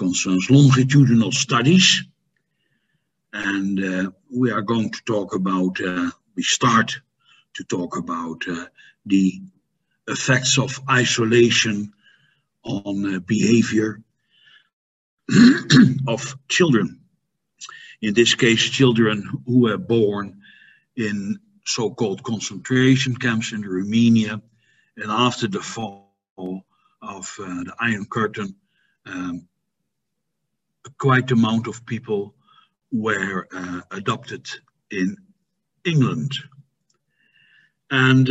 concerns longitudinal studies. And we are going to talk about, we start to talk about the effects of isolation on behavior of children. In this case, children who were born in so-called concentration camps in Romania. And after the fall of the Iron Curtain, quite an amount of people were adopted in England. And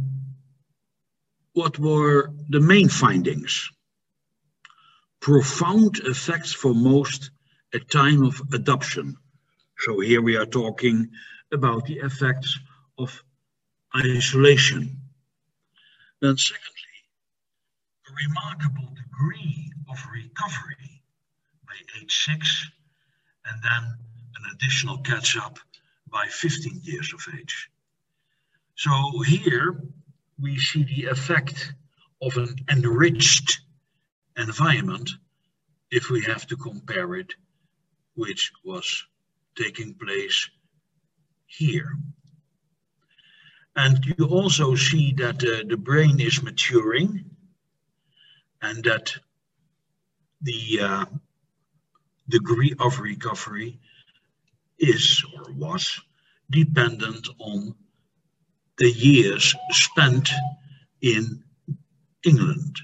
what were the main findings? Profound effects for most at time of adoption. So here we are talking about the effects of isolation. Then secondly, a remarkable degree of recovery by age 6, and then an additional catch-up by 15 years of age. So here we see the effect of an enriched environment if we have to compare it, which was taking place here. And you also see that the brain is maturing and that the degree of recovery is or was dependent on the years spent in England.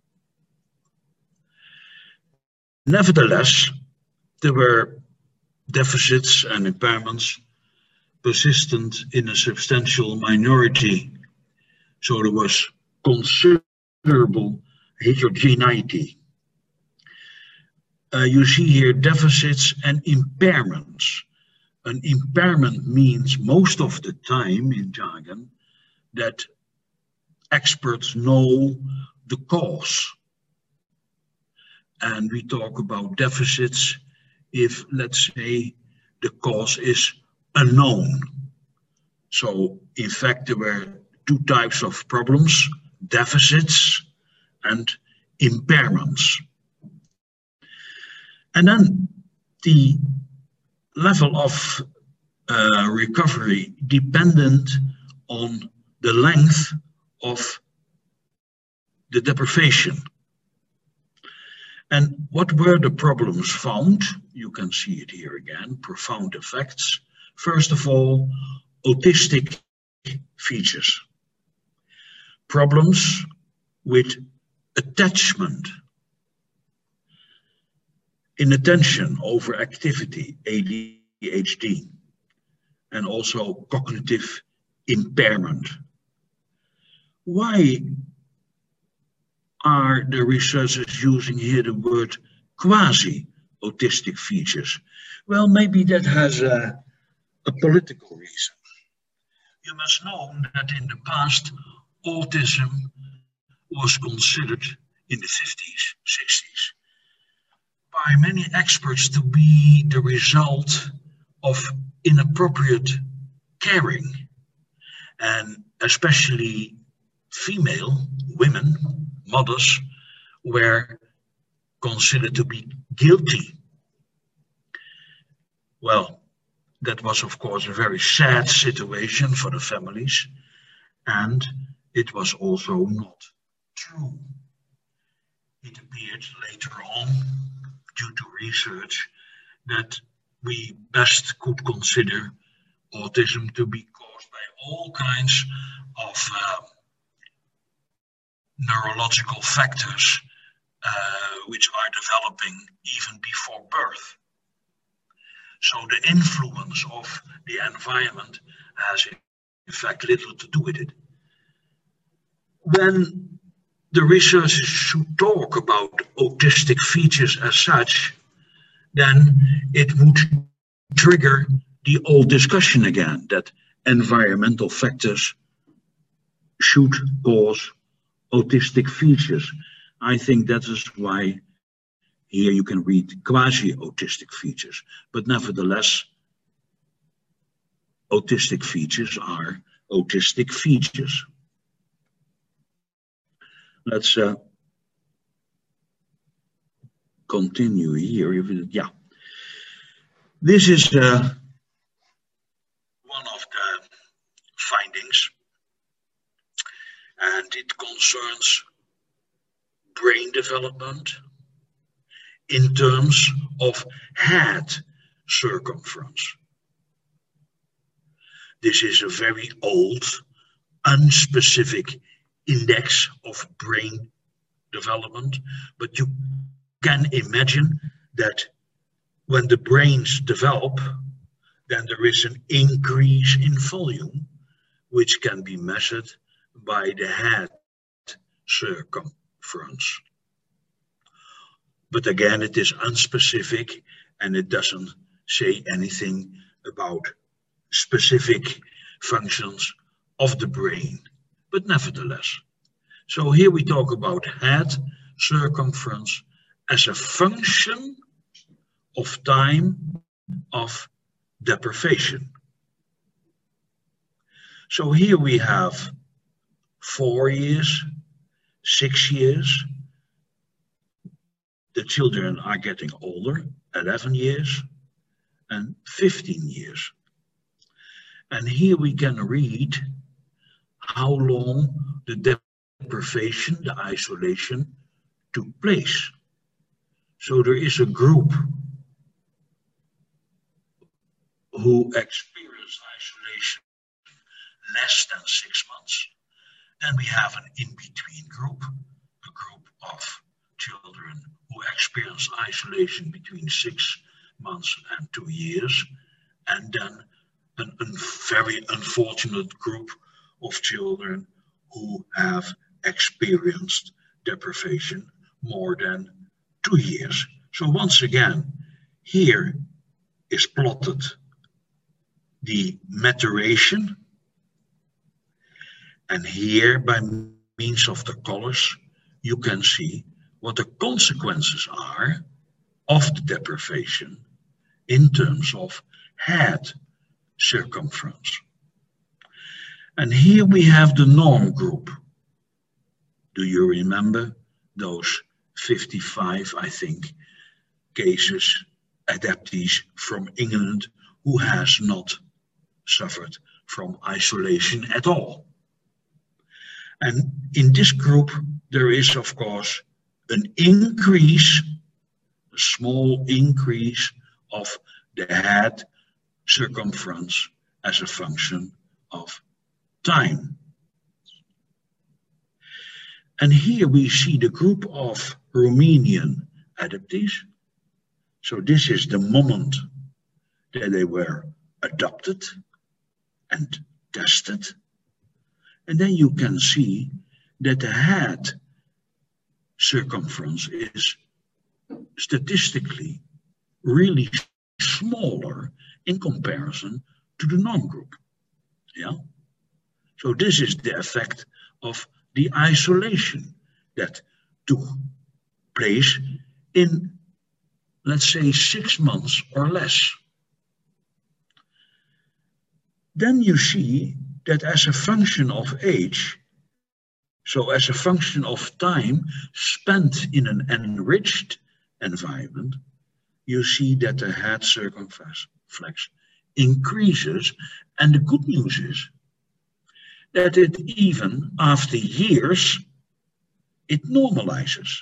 Nevertheless, there were deficits and impairments persistent in a substantial minority. So there was considerable heterogeneity. You see here deficits and impairments. An impairment means most of the time in jargon that experts know the cause. And we talk about deficits if, let's say, the cause is unknown. So, in fact, there were two types of problems, deficits and impairments. And then the level of recovery dependent on the length of the deprivation. And what were the problems found? You can see it here again, profound effects. First of all, autistic features. Problems with attachment, inattention, overactivity, ADHD, and also cognitive impairment. Why are the researchers using here the word quasi-autistic features? Well, maybe that has a political reason. You must know that in the past, autism was considered in the 50s, 60s, by many experts to be the result of inappropriate caring, and especially female women, mothers, were considered to be guilty. Well, that was of course a very sad situation for the families, and it was also not true. It appeared later on, due to research, that we best could consider autism to be caused by all kinds of neurological factors which are developing even before birth. So the influence of the environment has in fact little to do with it. When the researchers should talk about autistic features as such, then it would trigger the old discussion again, that environmental factors should cause autistic features. I think that is why here you can read quasi-autistic features, but nevertheless, autistic features are autistic features. Let's continue here. Yeah, this is one of the findings, and it concerns brain development in terms of head circumference. This is a very old, unspecific index of brain development, but you can imagine that when the brains develop, then there is an increase in volume, which can be measured by the head circumference. But again, it is unspecific and it doesn't say anything about specific functions of the brain, but nevertheless. So here we talk about head circumference as a function of time of deprivation. So here we have 4 years, 6 years. The children are getting older, 11 years and 15 years. And here we can read how long the deprivation, the isolation, took place. So there is a group who experienced isolation less than 6 months. Then we have an in-between group, a group of children who experience isolation between 6 months and 2 years, and then a very unfortunate group of children who have experienced deprivation more than 2 years. So once again, here is plotted the maturation, and here by means of the colors you can see what the consequences are of the deprivation in terms of head circumference. And here we have the norm group. Do you remember those 55, I think, cases, adoptees from England who has not suffered from isolation at all? And in this group, there is, of course, an increase, a small increase of the head circumference as a function of time. And here we see the group of Romanian adoptees. So this is the moment that they were adopted and tested. And then you can see that the head circumference is statistically really smaller in comparison to the norm group. Yeah. So this is the effect of the isolation that took place in, let's say, 6 months or less. Then you see that as a function of age, so as a function of time spent in an enriched environment, you see that the head circumflex increases. And the good news is that it even after years, it normalizes.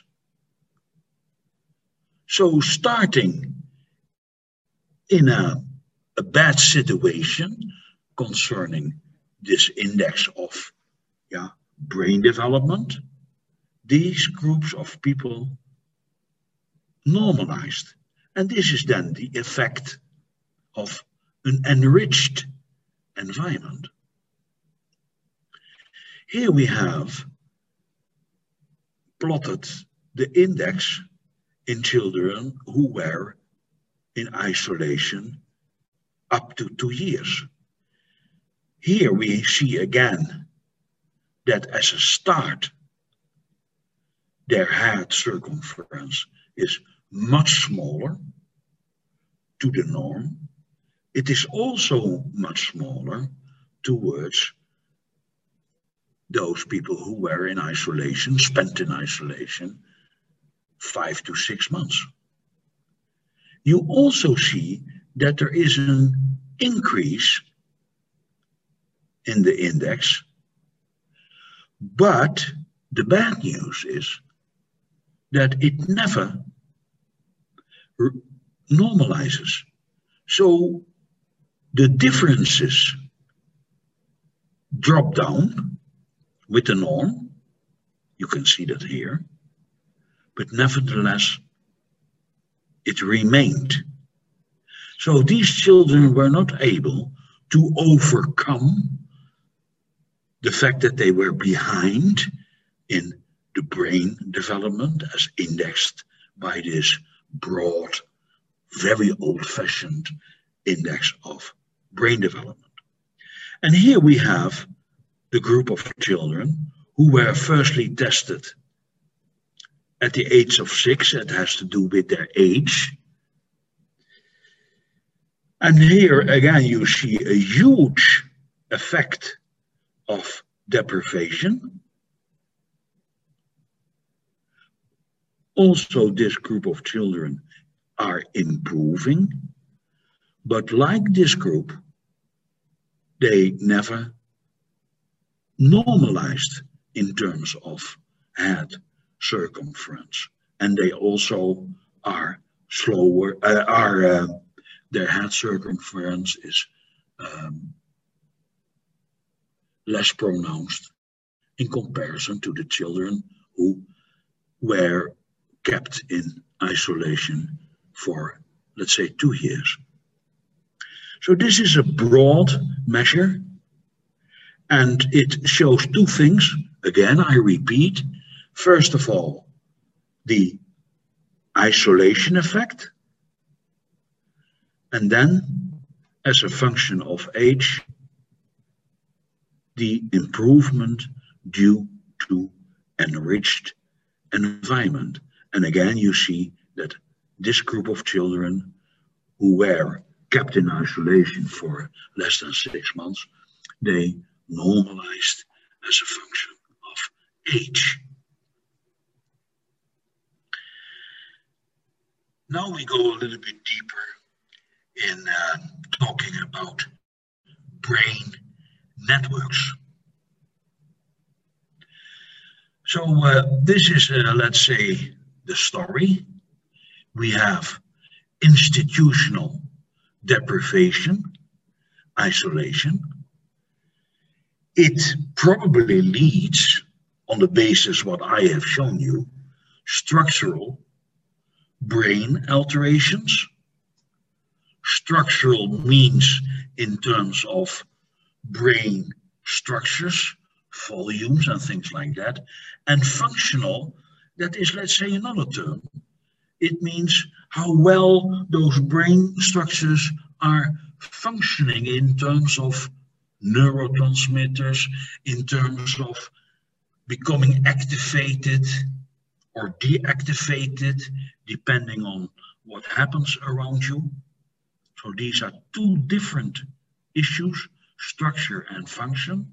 So starting in a bad situation concerning this index of brain development, these groups of people normalized. And this is then the effect of an enriched environment. Here we have plotted the index in children who were in isolation up to 2 years. Here we see again that as a start, their head circumference is much smaller to the norm. It is also much smaller towards those people who were in isolation, spent in isolation 5 to 6 months. you also see that there is an increase in the index, but the bad news is that it never normalizes. So the differences drop down with the norm. You can see that here. But nevertheless, it remained. So these children were not able to overcome the fact that they were behind in the brain development as indexed by this broad, very old-fashioned index of brain development. And here we have the group of children who were firstly tested at the age of 6. It has to do with their age. And here again you see a huge effect of deprivation. Also, this group of children are improving, but like this group, they never normalized in terms of head circumference, and they also are slower. Their head circumference is less pronounced in comparison to the children who were kept in isolation for, let's say, 2 years. So this is a broad measure, and it shows 2 things. Again, I repeat, first of all, the isolation effect, and then, as a function of age, the improvement due to enriched environment. And again, you see that this group of children who were kept in isolation for less than 6 months, they normalized as a function of age. Now we go a little bit deeper in talking about brain networks. So this is, let's say, the story. We have institutional deprivation, isolation. It probably leads, on the basis of what I have shown you, structural brain alterations. Structural means in terms of brain structures, volumes and things like that. And functional, that is, let's say, another term. It means how well those brain structures are functioning in terms of neurotransmitters, in terms of becoming activated or deactivated, depending on what happens around you. So these are 2 different issues, structure and function.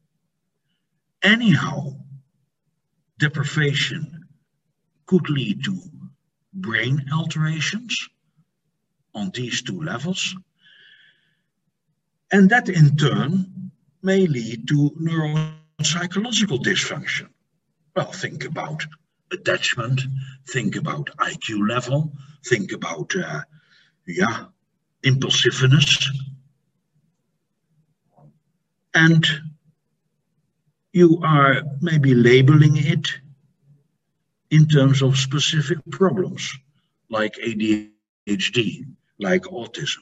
Anyhow, deprivation could lead to brain alterations on these 2 levels. And that in turn may lead to neuropsychological dysfunction. Well, think about attachment, think about IQ level, think about, impulsiveness. And you are maybe labeling it in terms of specific problems, like ADHD, like autism.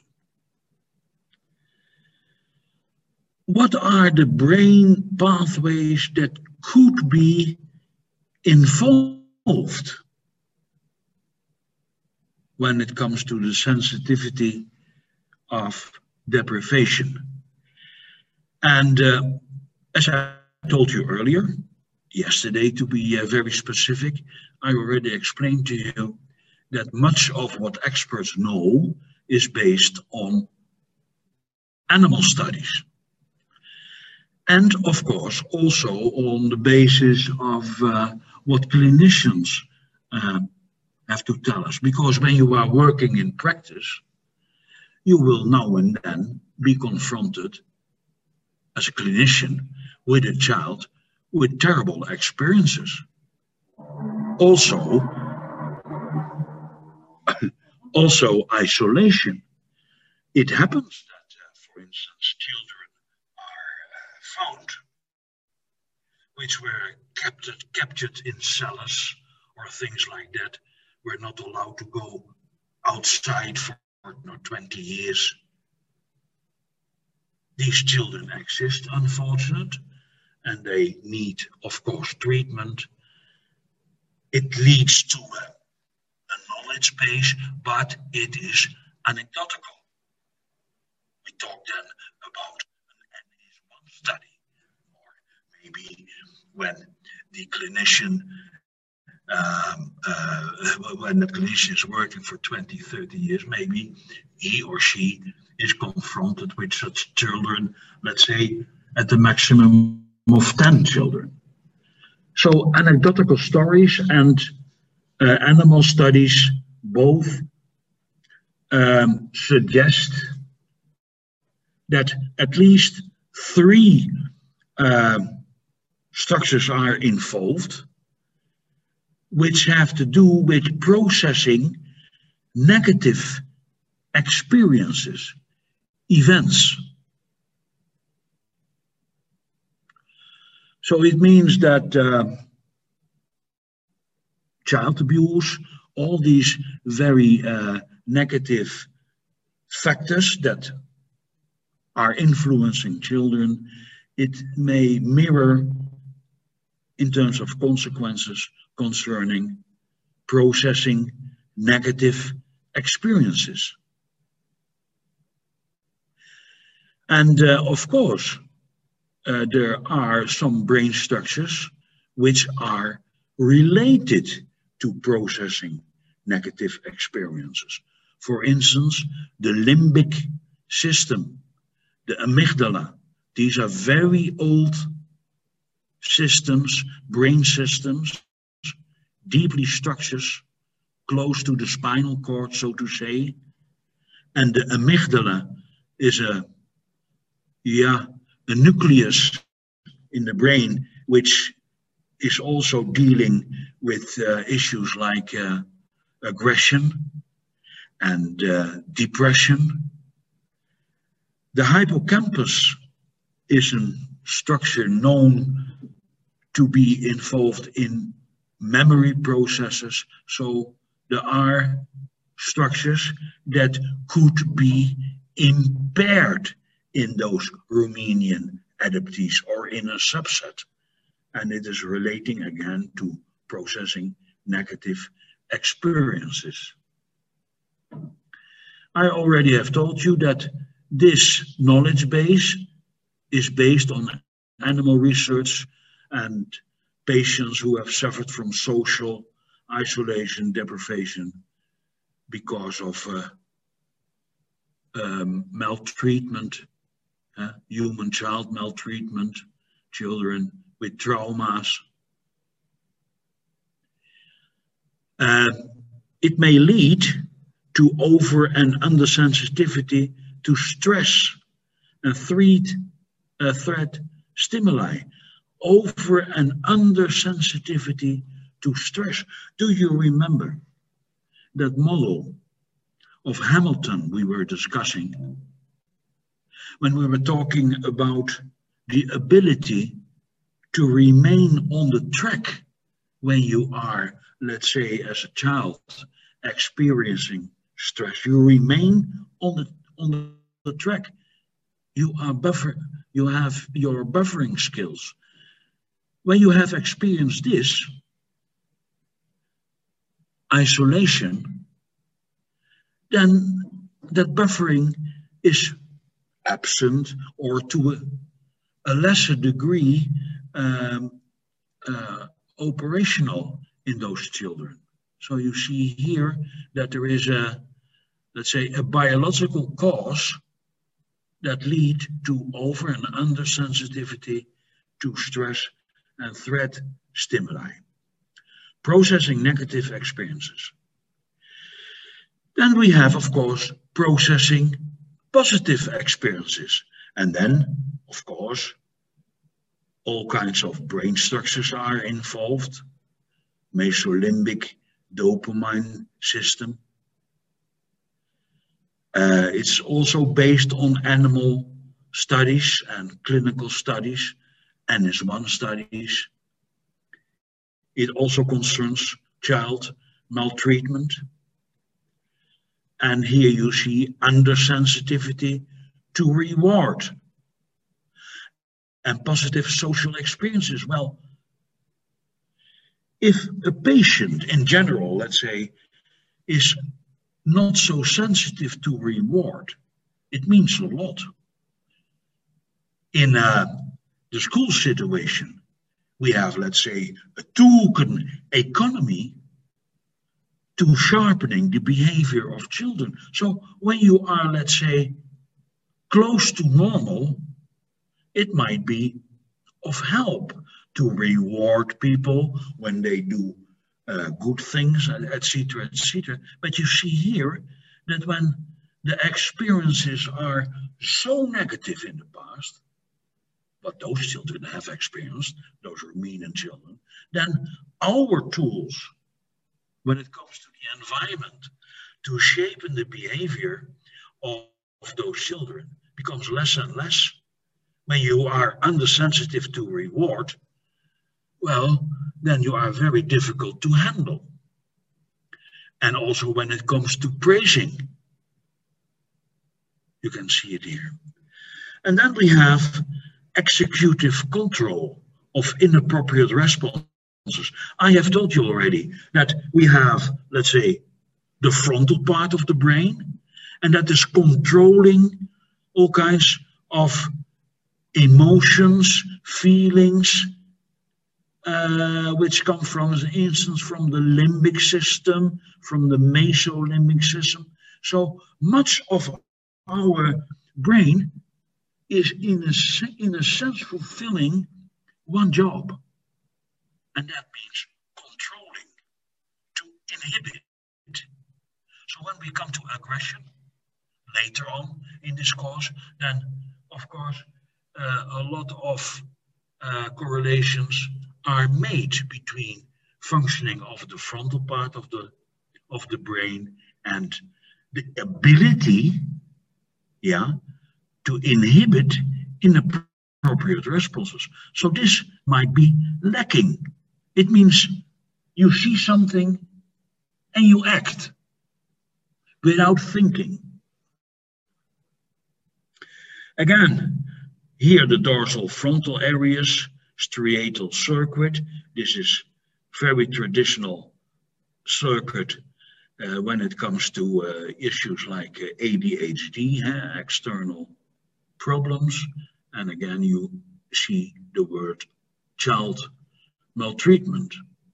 What are the brain pathways that could be involved when it comes to the sensitivity of deprivation? And as I told you earlier, yesterday to be very specific, I already explained to you that much of what experts know is based on animal studies. And of course, also on the basis of what clinicians have to tell us, because when you are working in practice, you will now and then be confronted as a clinician with a child with terrible experiences. Also isolation. It happens that, for instance, children are found which were captured in cellars or things like that, were not allowed to go outside for 20 years. These children exist, unfortunately, and they need, of course, treatment. It leads to a knowledge base, but it is anecdotal. We talk then about an N-1 study, or maybe when the clinician is working for 20, 30 years, maybe he or she is confronted with such children, let's say at the maximum of 10 children. So anecdotal stories and animal studies both suggest that at least 3 structures are involved, which have to do with processing negative experiences, events. So it means that child abuse, all these very negative factors that are influencing children, it may mirror in terms of consequences concerning processing negative experiences. And of course, there are some brain structures which are related to processing negative experiences. For instance, the limbic system, the amygdala. These are very old systems, brain systems, deeply structures close to the spinal cord, so to say. And the amygdala is a nucleus in the brain which is also dealing with issues like aggression and depression. The hippocampus is a structure known to be involved in memory processes. So there are structures that could be impaired in those Romanian adoptees or in a subset. And it is relating again to processing negative experiences. I already have told you that this knowledge base is based on animal research and patients who have suffered from social isolation, deprivation because of maltreatment, human-child maltreatment, children with traumas. It may lead to over and undersensitivity to stress and threat stimuli. Over and undersensitivity to stress. Do you remember that model of Hamilton we were discussing when we were talking about the ability to remain on the track when you are, let's say, as a child experiencing stress? You remain on the track. You have your buffering skills. When you have experienced this isolation, then that buffering is absent or to a lesser degree operational in those children. So you see here that there is let's say, a biological cause that lead to over and undersensitivity to stress and threat stimuli. Processing negative experiences. Then we have, of course, processing positive experiences. And then, of course, all kinds of brain structures are involved. Mesolimbic dopamine system. It's also based on animal studies and clinical studies, NS1 studies. It also concerns child maltreatment. And here you see undersensitivity to reward and positive social experiences. Well, if a patient in general, let's say, is not so sensitive to reward, it means a lot. In the school situation, we have, let's say, a token economy to sharpening the behavior of children. So when you are, let's say, close to normal, it might be of help to reward people when they do good things, etc., etc. But you see here that when the experiences are so negative in the past, what those children have experienced, those Romanian children, then our tools, when it comes to the environment, to shape the behavior of those children, becomes less and less. When you are undersensitive to reward, well, then you are very difficult to handle. And also when it comes to praising, you can see it here. And then we have executive control of inappropriate responses. I have told you already that we have, let's say, the frontal part of the brain, and that is controlling all kinds of emotions, feelings, which come from, for instance, from the limbic system, from the mesolimbic system. So much of our brain is in a sense fulfilling one job, and that means controlling, to inhibit. So when we come to aggression later on in this course, then of course a lot of correlations are made between functioning of the frontal part of the brain and the ability, to inhibit inappropriate responses. So this might be lacking. It means you see something and you act without thinking. Again, here the dorsal frontal areas, striatal circuit. This is very traditional circuit when it comes to issues like ADHD, external problems. And again, you see the word child maltreatment.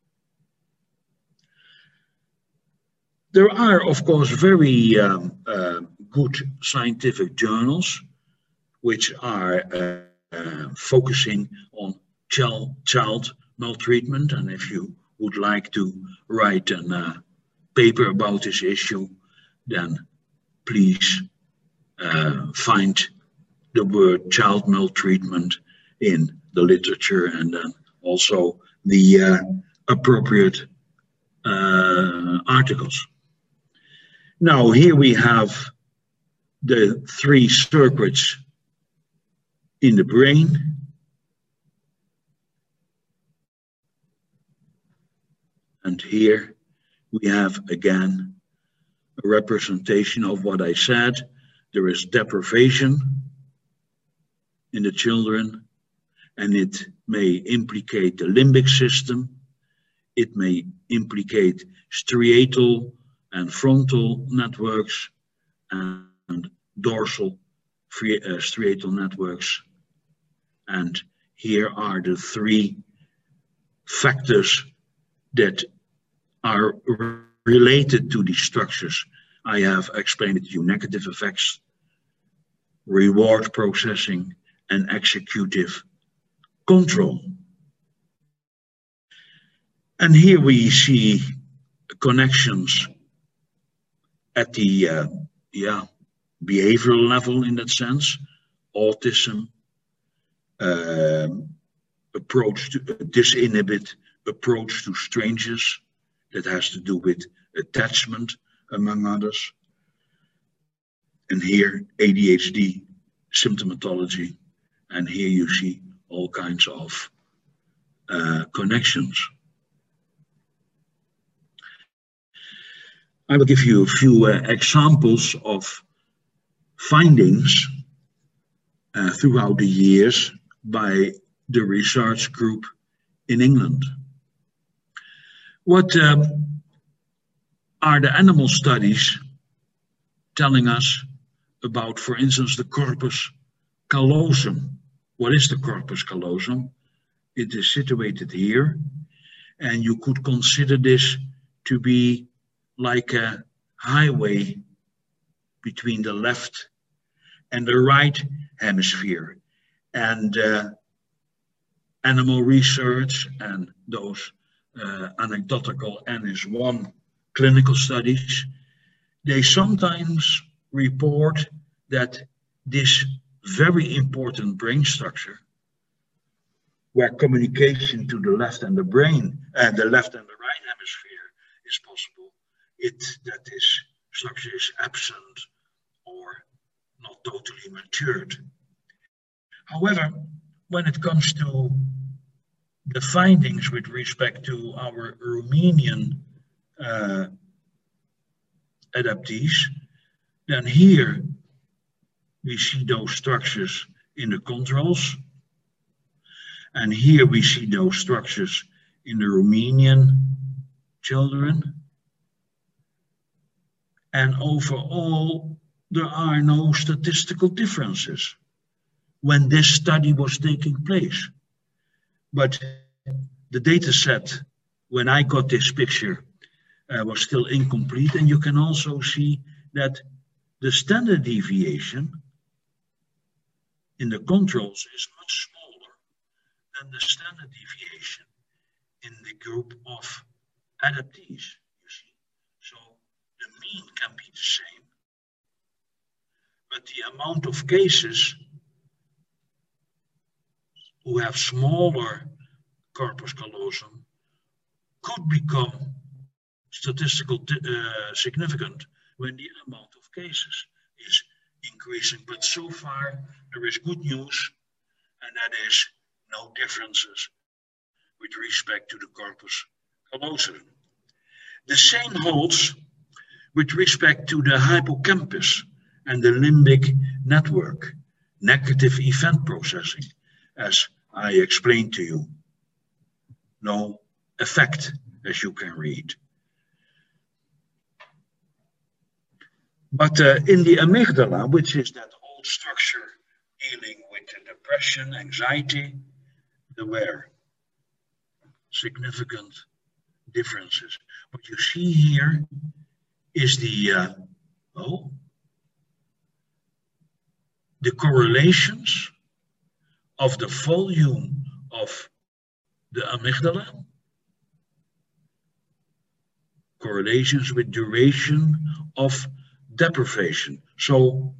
There are, of course, very good scientific journals which are focusing on child maltreatment. And if you would like to write a paper about this issue, then please find the word child maltreatment in the literature, and then also the appropriate articles. Now here we have the three circuits in the brain. And here we have again a representation of what I said. There is deprivation in the children, and it may implicate the limbic system. It may implicate striatal and frontal networks and dorsal striatal networks. And here are the three factors that are related to these structures. I have explained it to you: negative effects, reward processing, and executive control. And here we see connections at the behavioral level in that sense, autism, approach to disinhibit approach to strangers, that has to do with attachment, among others. And here, ADHD symptomatology, and here you see all kinds of connections. I will give you a few examples of findings throughout the years by the research group in England. What are the animal studies telling us about, for instance, the corpus callosum? What is the corpus callosum? It is situated here, and you could consider this to be like a highway between the left and the right hemisphere. And animal research and those anecdotal NS1 clinical studies, they sometimes report that this very important brain structure, where communication to the left and the brain, the left and the right hemisphere is possible, that this structure is absent or not totally matured. However, when it comes to the findings with respect to our Romanian adoptees, then here we see those structures in the controls, and here we see those structures in the Romanian children. And overall, there are no statistical differences when this study was taking place. But the data set, when I got this picture, was still incomplete. And you can also see that the standard deviation in the controls is much smaller than the standard deviation in the group of adoptees, you see. So the mean can be the same, but the amount of cases who have smaller corpus callosum could become statistically significant when the amount of cases is increasing. But so far, there is good news, and that is no differences with respect to the corpus callosum. The same holds with respect to the hippocampus and the limbic network, negative event processing, as I explained to you. No effect, as you can read. But in the amygdala, which is that old structure dealing with the depression, anxiety, there were significant differences. What you see here is the correlations of the volume of the amygdala, correlations with duration of deprivation. So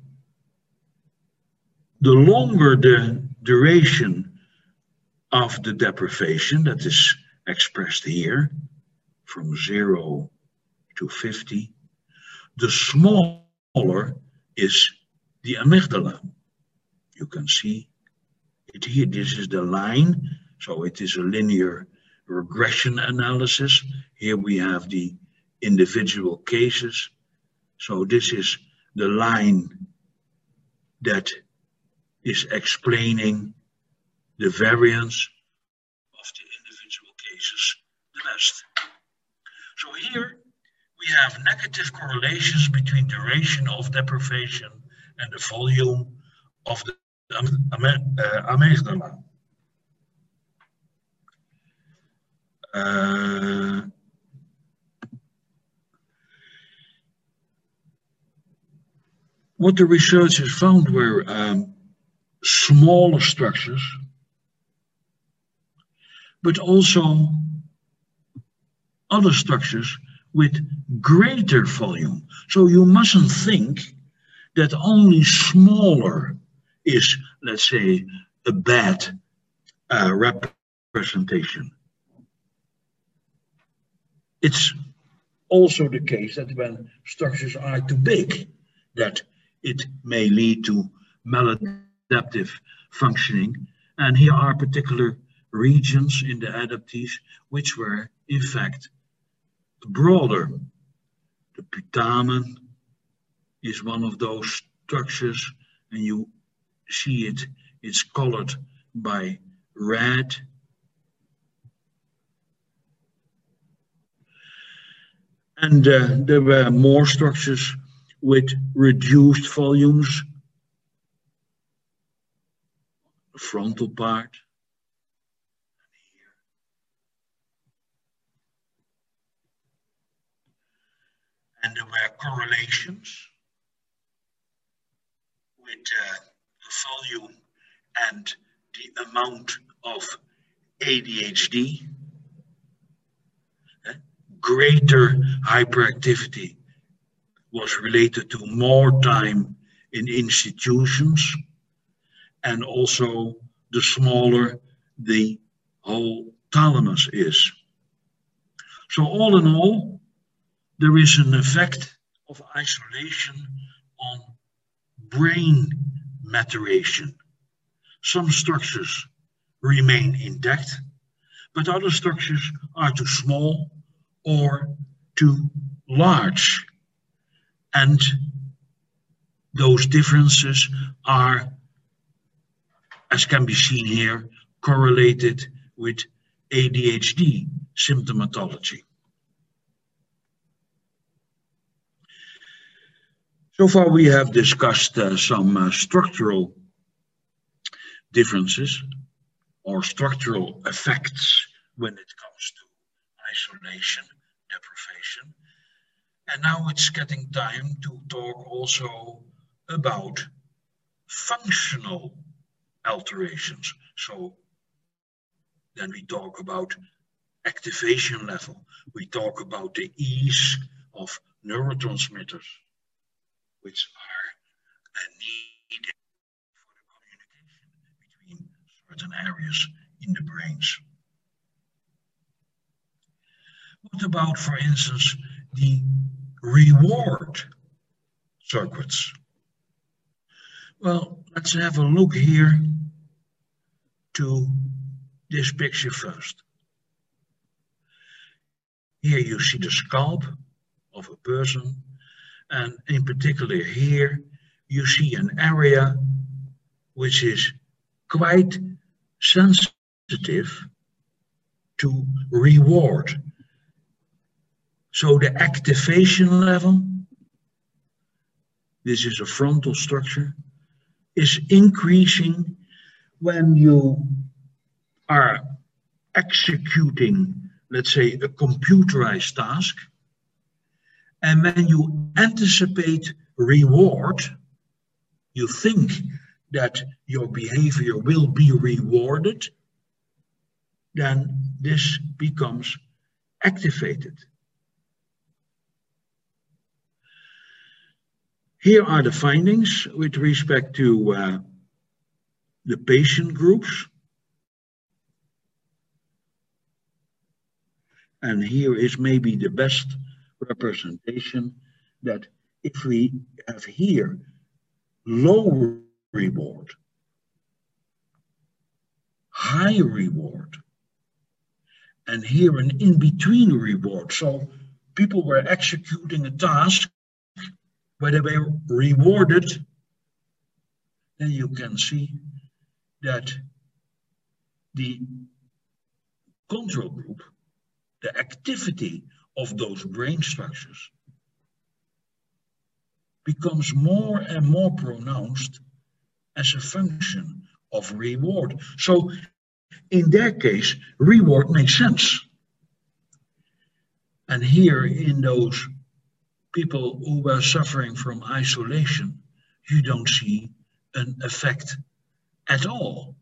the longer the duration of the deprivation, that is expressed here, from 0 to 50, the smaller is the amygdala. You can see it here. This is the line, so it is a linear regression analysis. Here we have the individual cases. So this is the line that is explaining the variance of the individual cases the best. So here we have negative correlations between duration of deprivation and the volume of the amygdala. What the researchers found were smaller structures, but also other structures with greater volume. So you mustn't think that only smaller is, let's say, a bad representation. It's also the case that when structures are too big, that it may lead to maladaptive functioning. And here are particular regions in the adaptees which were in fact broader. The putamen is one of those structures, and you see it's colored by red. And there were more structures with reduced volumes. The frontal part. And there were correlations with the volume and the amount of ADHD. Greater hyperactivity was related to more time in institutions, and also the smaller the whole thalamus is. So all in all, there is an effect of isolation on brain maturation. Some structures remain intact, but other structures are too small or too large. And those differences are, as can be seen here, correlated with ADHD symptomatology. So far we have discussed some structural differences or structural effects when it comes to isolation, deprivation. And now it's getting time to talk also about functional alterations. So then we talk about activation level. We talk about the ease of neurotransmitters, which are needed for the communication between certain areas in the brains. What about, for instance, the reward circuits? Well, let's have a look here to this picture first. Here you see the scalp of a person, and in particular here you see an area which is quite sensitive to reward. So the activation level, this is a frontal structure, is increasing when you are executing, let's say, a computerized task. And when you anticipate reward, you think that your behavior will be rewarded, then this becomes activated. Here are the findings with respect to the patient groups. And here is maybe the best representation, that if we have here low reward, high reward, and here an in-between reward. So people were executing a task where they were rewarded, then you can see that the control group, the activity of those brain structures, becomes more and more pronounced as a function of reward. So in their case, reward makes sense. And here in those people who were suffering from isolation, you don't see an effect at all.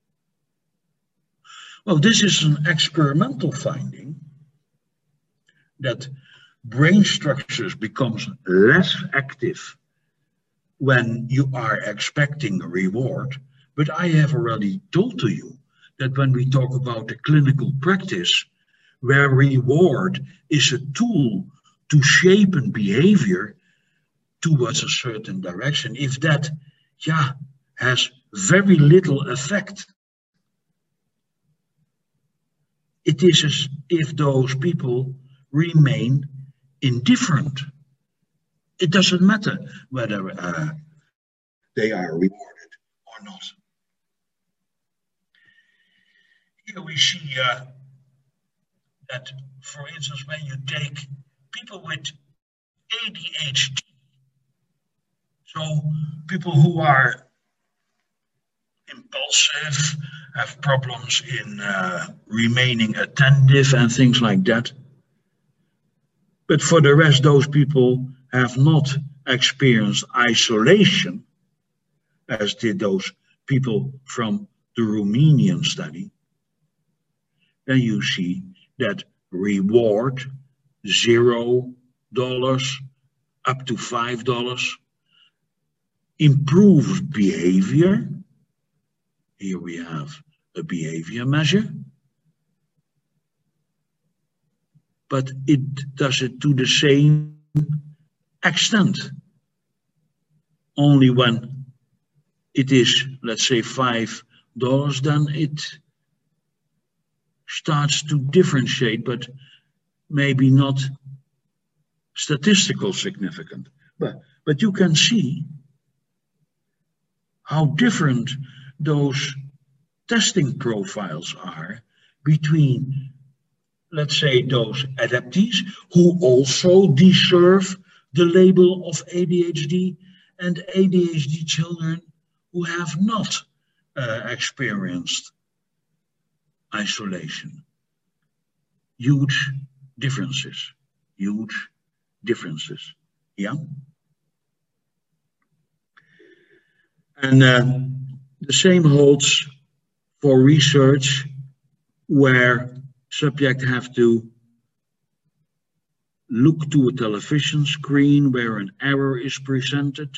Well, this is an experimental finding, that brain structures becomes less active when you are expecting a reward. But I have already told to you that when we talk about the clinical practice, where reward is a tool to shape behavior towards a certain direction, if that has very little effect, it is as if those people remain indifferent. It doesn't matter whether they are rewarded or not. Here we see that, for instance, when you take people with ADHD, so people who are impulsive, have problems in remaining attentive and things like that. But for the rest, those people have not experienced isolation, as did those people from the Romanian study. Then you see that reward, $0 up to $5, improved behavior. Here we have a behavior measure, but it does it to the same extent. Only when it is, let's say, $5, then it starts to differentiate, but maybe not statistical significant. But you can see how different those testing profiles are between, let's say, those adoptees who also deserve the label of ADHD and ADHD children who have not experienced isolation. Huge differences, yeah? And the same holds for research where subjects have to look to a television screen where an error is presented,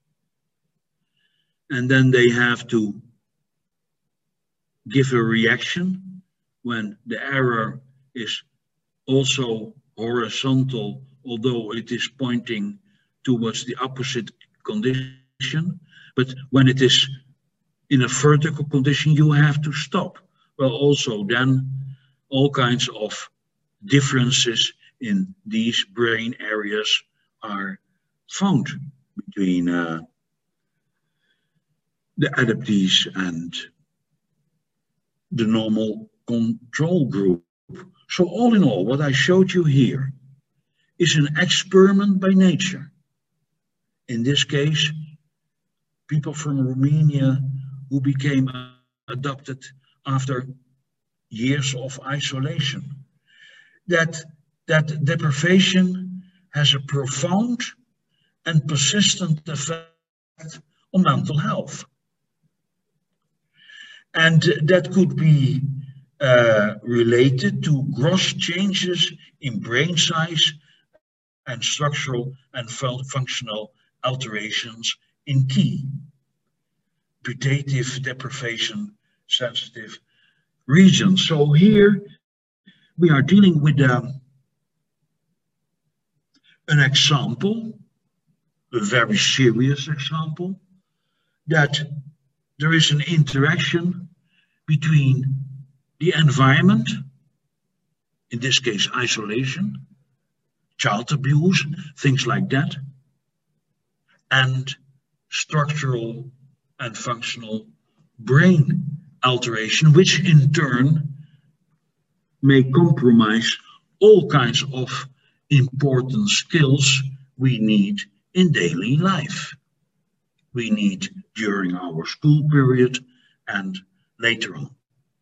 and then they have to give a reaction when the error is also horizontal, although it is pointing towards the opposite condition. But when it is in a vertical condition, you have to stop. Well, also then all kinds of differences in these brain areas are found between the adoptees and the normal control group. So all in all, what I showed you here is an experiment by nature. In this case, people from Romania who became adopted after years of isolation. That deprivation has a profound and persistent effect on mental health. And that could be related to gross changes in brain size and structural and functional alterations in key putative deprivation sensitive regions. So here we are dealing with an example, a very serious example, that there is an interaction between the environment, in this case isolation, child abuse, things like that, and structural and functional brain alteration, which in turn may compromise all kinds of important skills we need in daily life. We need during our school period and later on.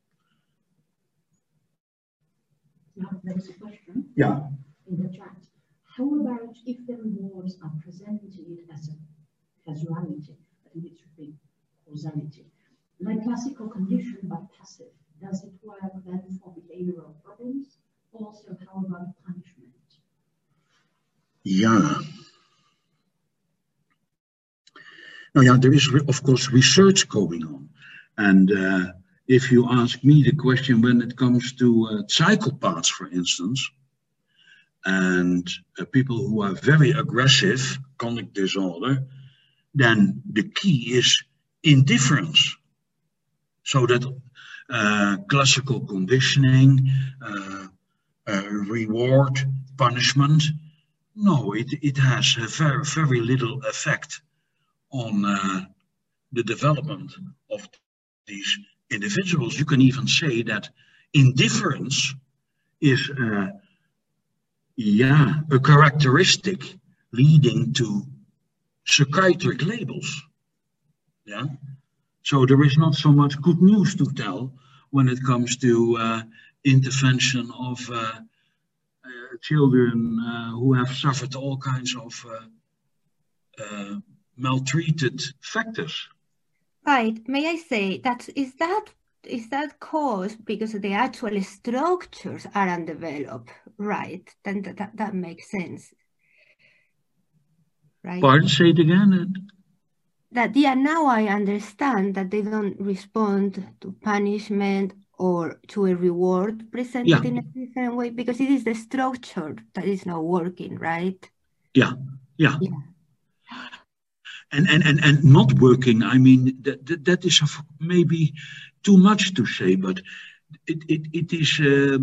Now, there's a question. Yeah. In the chat. How about if the rewards are presented as a causality? I think it should be causality. Like classical condition, but passive. Does it work then for behavioral problems? Also, how about punishment? Yeah. Now, yeah, there is, of course, research going on. And if you ask me the question when it comes to psychopaths, for instance, and people who are very aggressive, conduct disorder, then the key is indifference. So that classical conditioning, reward, punishment, no, it has a very, very little effect on the development of these individuals. You can even say that indifference is a characteristic leading to psychiatric labels. Yeah. So there is not so much good news to tell when it comes to intervention of children who have suffered all kinds of maltreated factors. Right. May I say that is that caused because the actual structures are undeveloped, right? Then that makes sense, right? Pardon, say it again. That now I understand that they don't respond to punishment or to a reward presented in a different way because it is the structure that is not working, right? Yeah. And not working, I mean, that is maybe too much to say, but it is,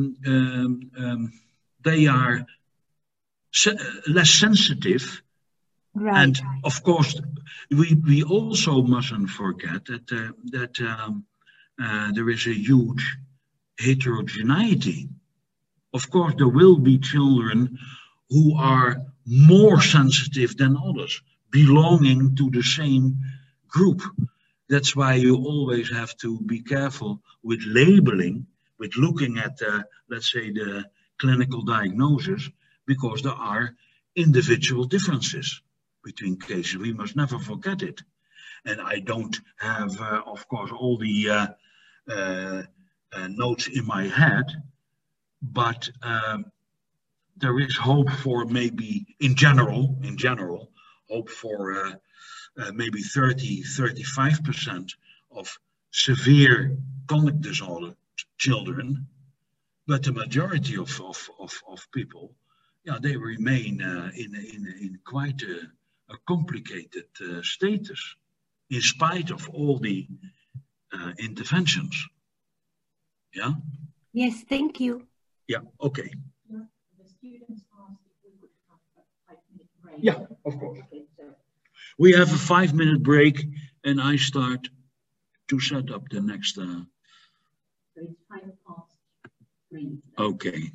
they are less sensitive. Right. And of course, we also mustn't forget that there is a huge heterogeneity. Of course, there will be children who are more sensitive than others, belonging to the same group. That's why you always have to be careful with labeling, with looking at, let's say, the clinical diagnosis, because there are individual differences between cases. We must never forget it. And I don't have, of course, all the notes in my head, but there is hope for maybe, in general, hope for maybe 35% of severe conduct disorder children, but the majority of people, they remain in quite a complicated status, in spite of all the interventions. Yeah? Yes, thank you. Yeah, okay. The students asked if we could have a 5-minute break. Yeah, of course. Okay, so we have a 5-minute break, and I start to set up the next. So it's 3:05. Okay.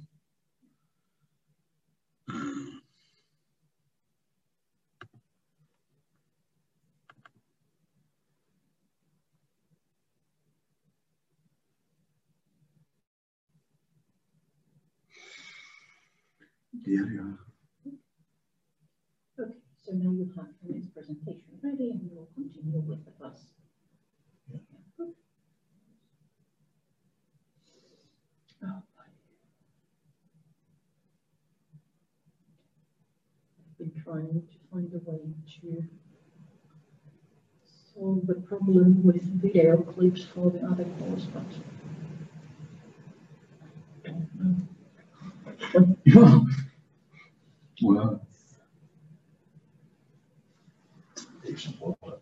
Okay, so now you have the next presentation ready, and we will continue with the class. I've been trying to find a way to solve the problem with video clips for the other course, but I don't know. Yeah. Well. Take some water.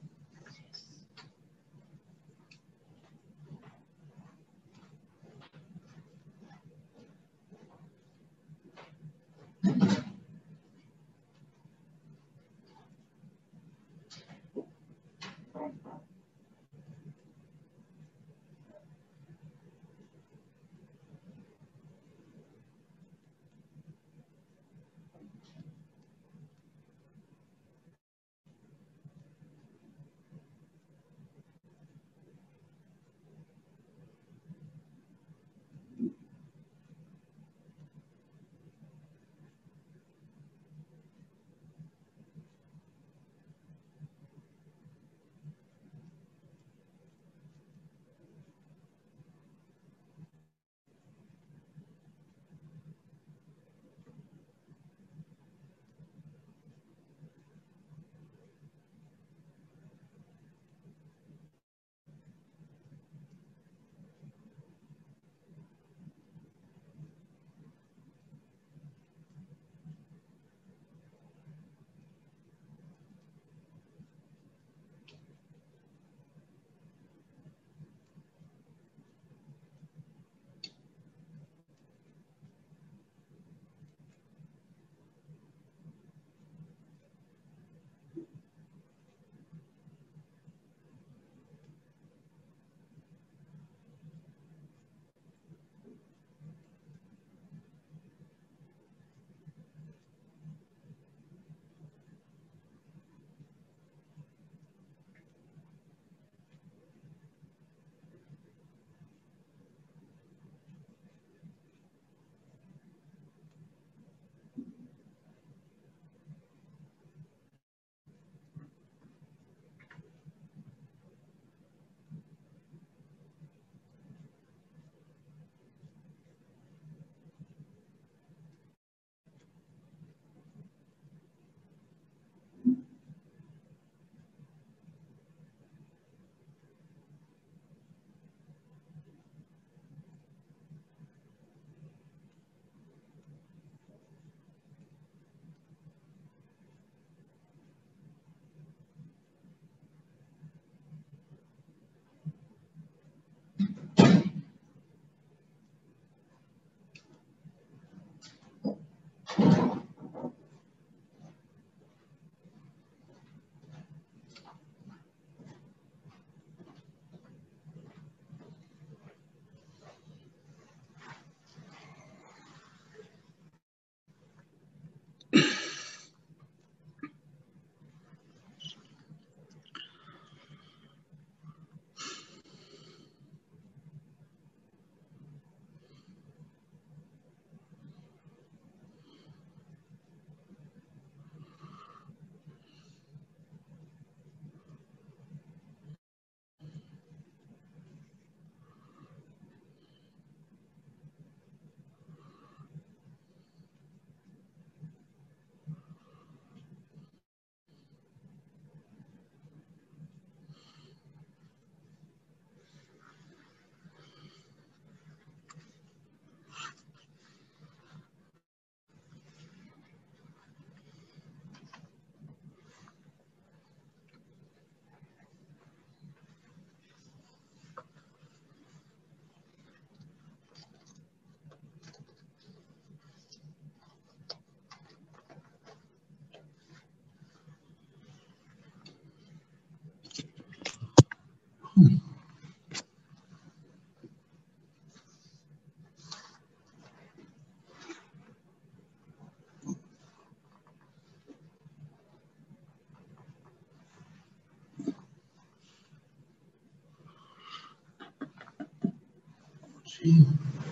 See?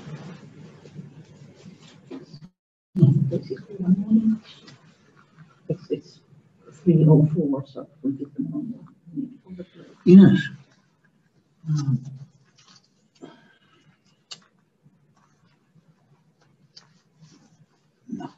Basically, 1 morning. It's 3:04, so we give them 1 more. Yes. No.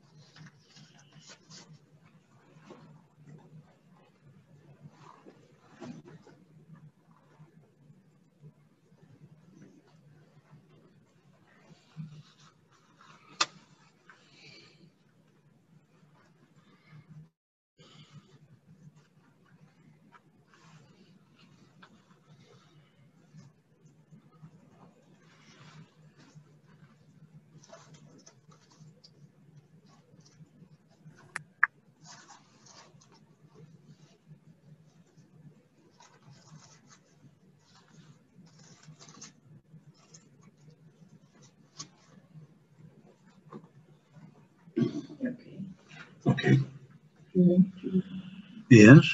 Okay. Yes.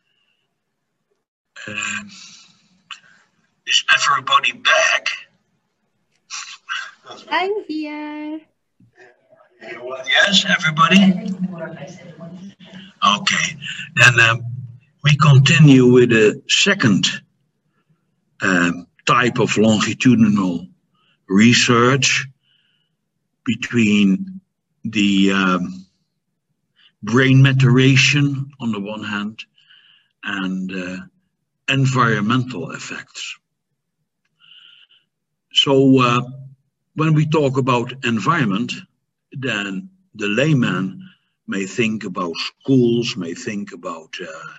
Is everybody back? I'm here. Yes, everybody? Okay. Then we continue with the second type of longitudinal research between the brain maturation on the one hand and environmental effects. So when we talk about environment, then the layman may think about schools, may think about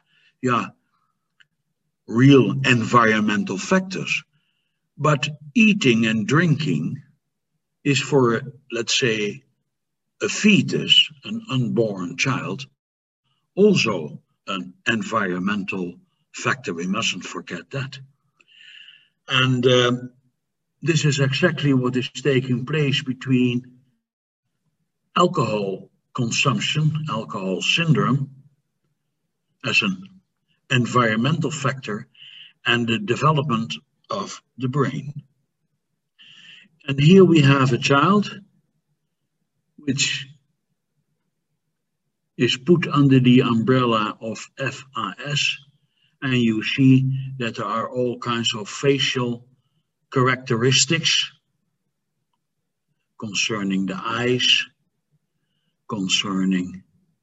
real environmental factors. But eating and drinking is for, let's say, a fetus, an unborn child, also an environmental factor. We mustn't forget that. And this is exactly what is taking place between alcohol consumption, alcohol syndrome, as an environmental factor, and the development of the brain. And here we have a child which is put under the umbrella of FAS, and you see that there are all kinds of facial characteristics concerning the eyes, concerning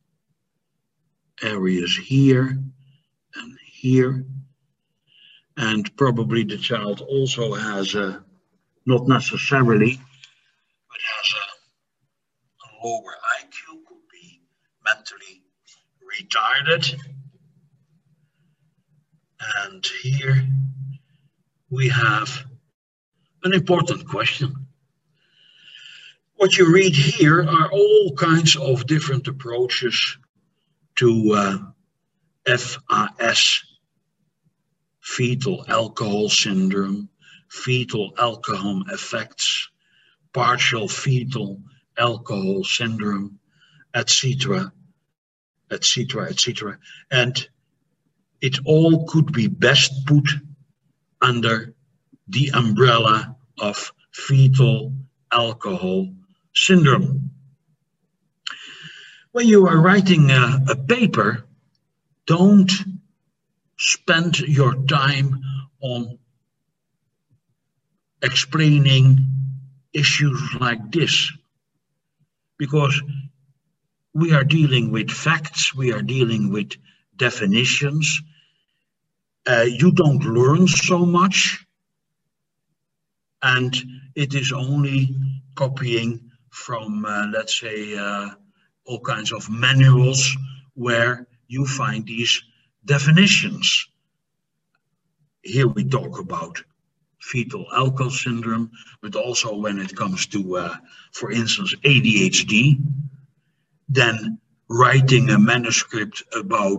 areas here and here, and probably the child also has a, not necessarily, but has a lower IQ, could be mentally retarded. And here we have an important question. What you read here are all kinds of different approaches to FAS, fetal alcohol syndrome, fetal alcohol effects, partial fetal alcohol syndrome, etc., etc., etc. And it all could be best put under the umbrella of fetal alcohol syndrome. When you are writing a paper, don't spend your time on explaining issues like this, because we are dealing with facts, we are dealing with definitions. You don't learn so much, and it is only copying from, let's say, all kinds of manuals where you find these definitions. Here we talk about fetal alcohol syndrome, but also when it comes to, for instance, ADHD, then writing a manuscript about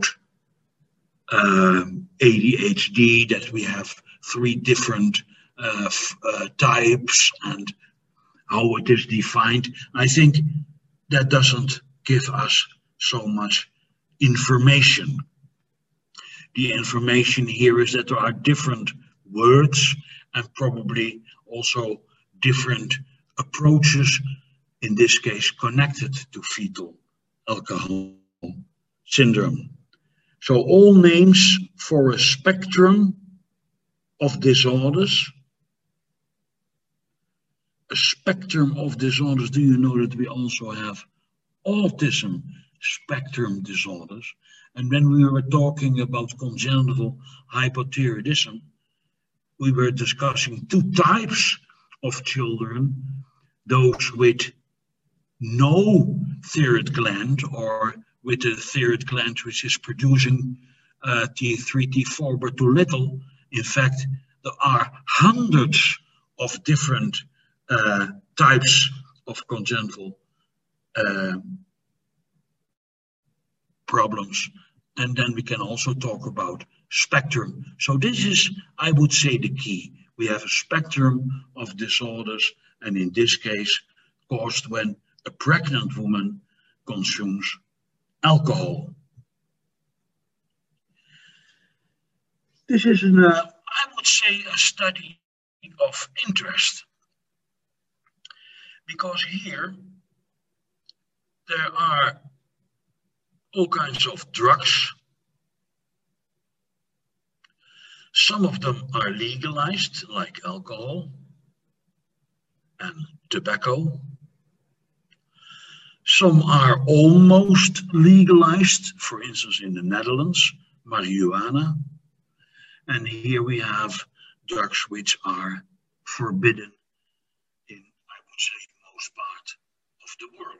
ADHD, that we have 3 different types and how it is defined. I think that doesn't give us so much information. The information here is that there are different words and probably also different approaches, in this case connected to fetal alcohol syndrome. So all names for a spectrum of disorders. A spectrum of disorders. Do you know that we also have autism spectrum disorders? And when we were talking about congenital hypothyroidism, we were discussing two types of children, those with no thyroid gland, or with a thyroid gland which is producing T3, T4, but too little. In fact, there are hundreds of different types of congenital problems. And then we can also talk about spectrum. So this is, I would say, the key. We have a spectrum of disorders, and in this case, caused when a pregnant woman consumes alcohol. This is I would say, a study of interest, because here there are all kinds of drugs. Some of them are legalized, like alcohol and tobacco. Some are almost legalized, for instance, in the Netherlands, marijuana. And here we have drugs which are forbidden in, I would say, most part of the world.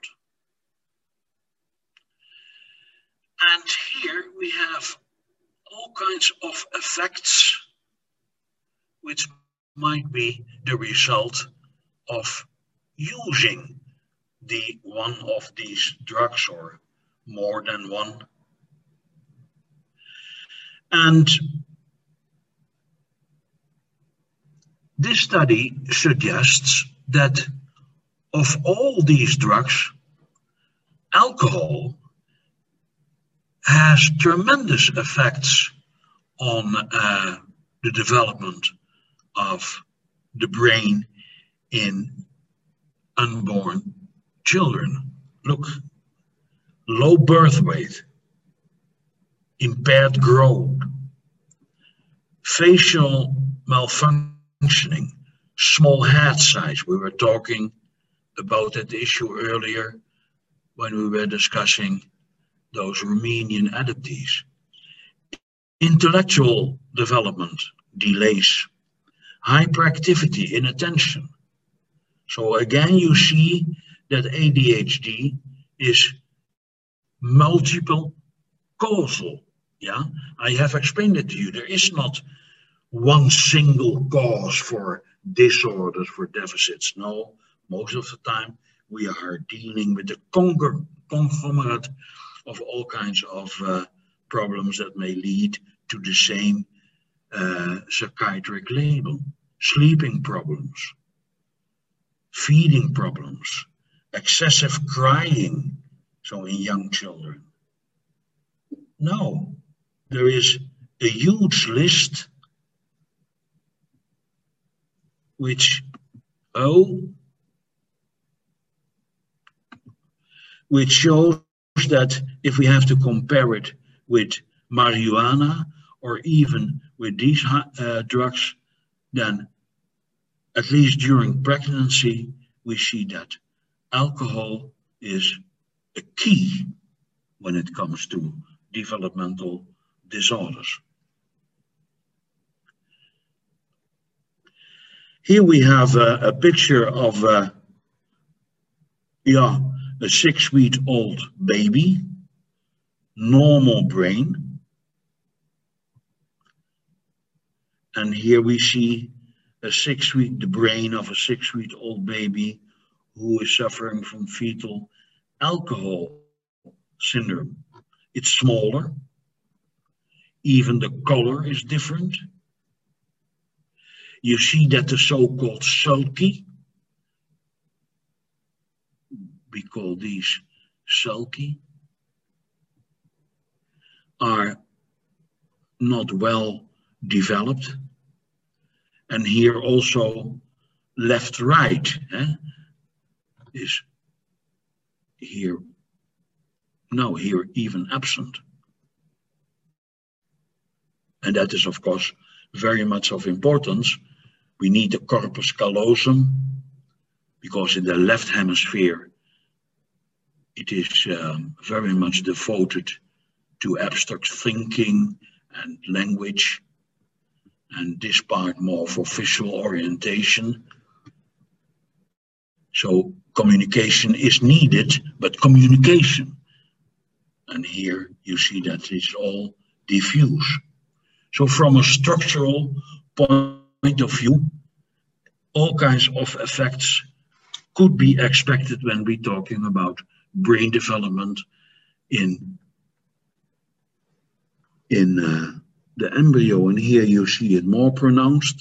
And here we have all kinds of effects which might be the result of using one of these drugs or more than one. And this study suggests that of all these drugs, alcohol has tremendous effects on the development of the brain in unborn children. Look, low birth weight, impaired growth, facial malfunctioning, small head size. We were talking about that issue earlier when we were discussing those Romanian adoptees. Intellectual development delays, hyperactivity, inattention. So again, you see that ADHD is multiple causal. Yeah, I have explained it to you. There is not one single cause for disorders, for deficits. No, most of the time we are dealing with the conglomerate of all kinds of problems that may lead to the same psychiatric label. Sleeping problems, feeding problems, excessive crying, so in young children. No, there is a huge list which shows that if we have to compare it with marijuana or even with these drugs, then at least during pregnancy, we see that alcohol is a key when it comes to developmental disorders. Here we have a picture of a 6-week-old baby, normal brain. And here we see the brain of a 6-week-old baby who is suffering from fetal alcohol syndrome. It's smaller. Even the color is different. You see that the so-called sulci, we call these sulci, are not well developed. And here also left-right is here, now here even absent. And that is, of course, very much of importance. We need the corpus callosum, because in the left hemisphere, it is very much devoted to abstract thinking and language, and this part more for visual orientation. So communication is needed, but communication. And here you see that it's all diffuse. So from a structural point of view, all kinds of effects could be expected when we're talking about brain development in the embryo. And here you see it more pronounced.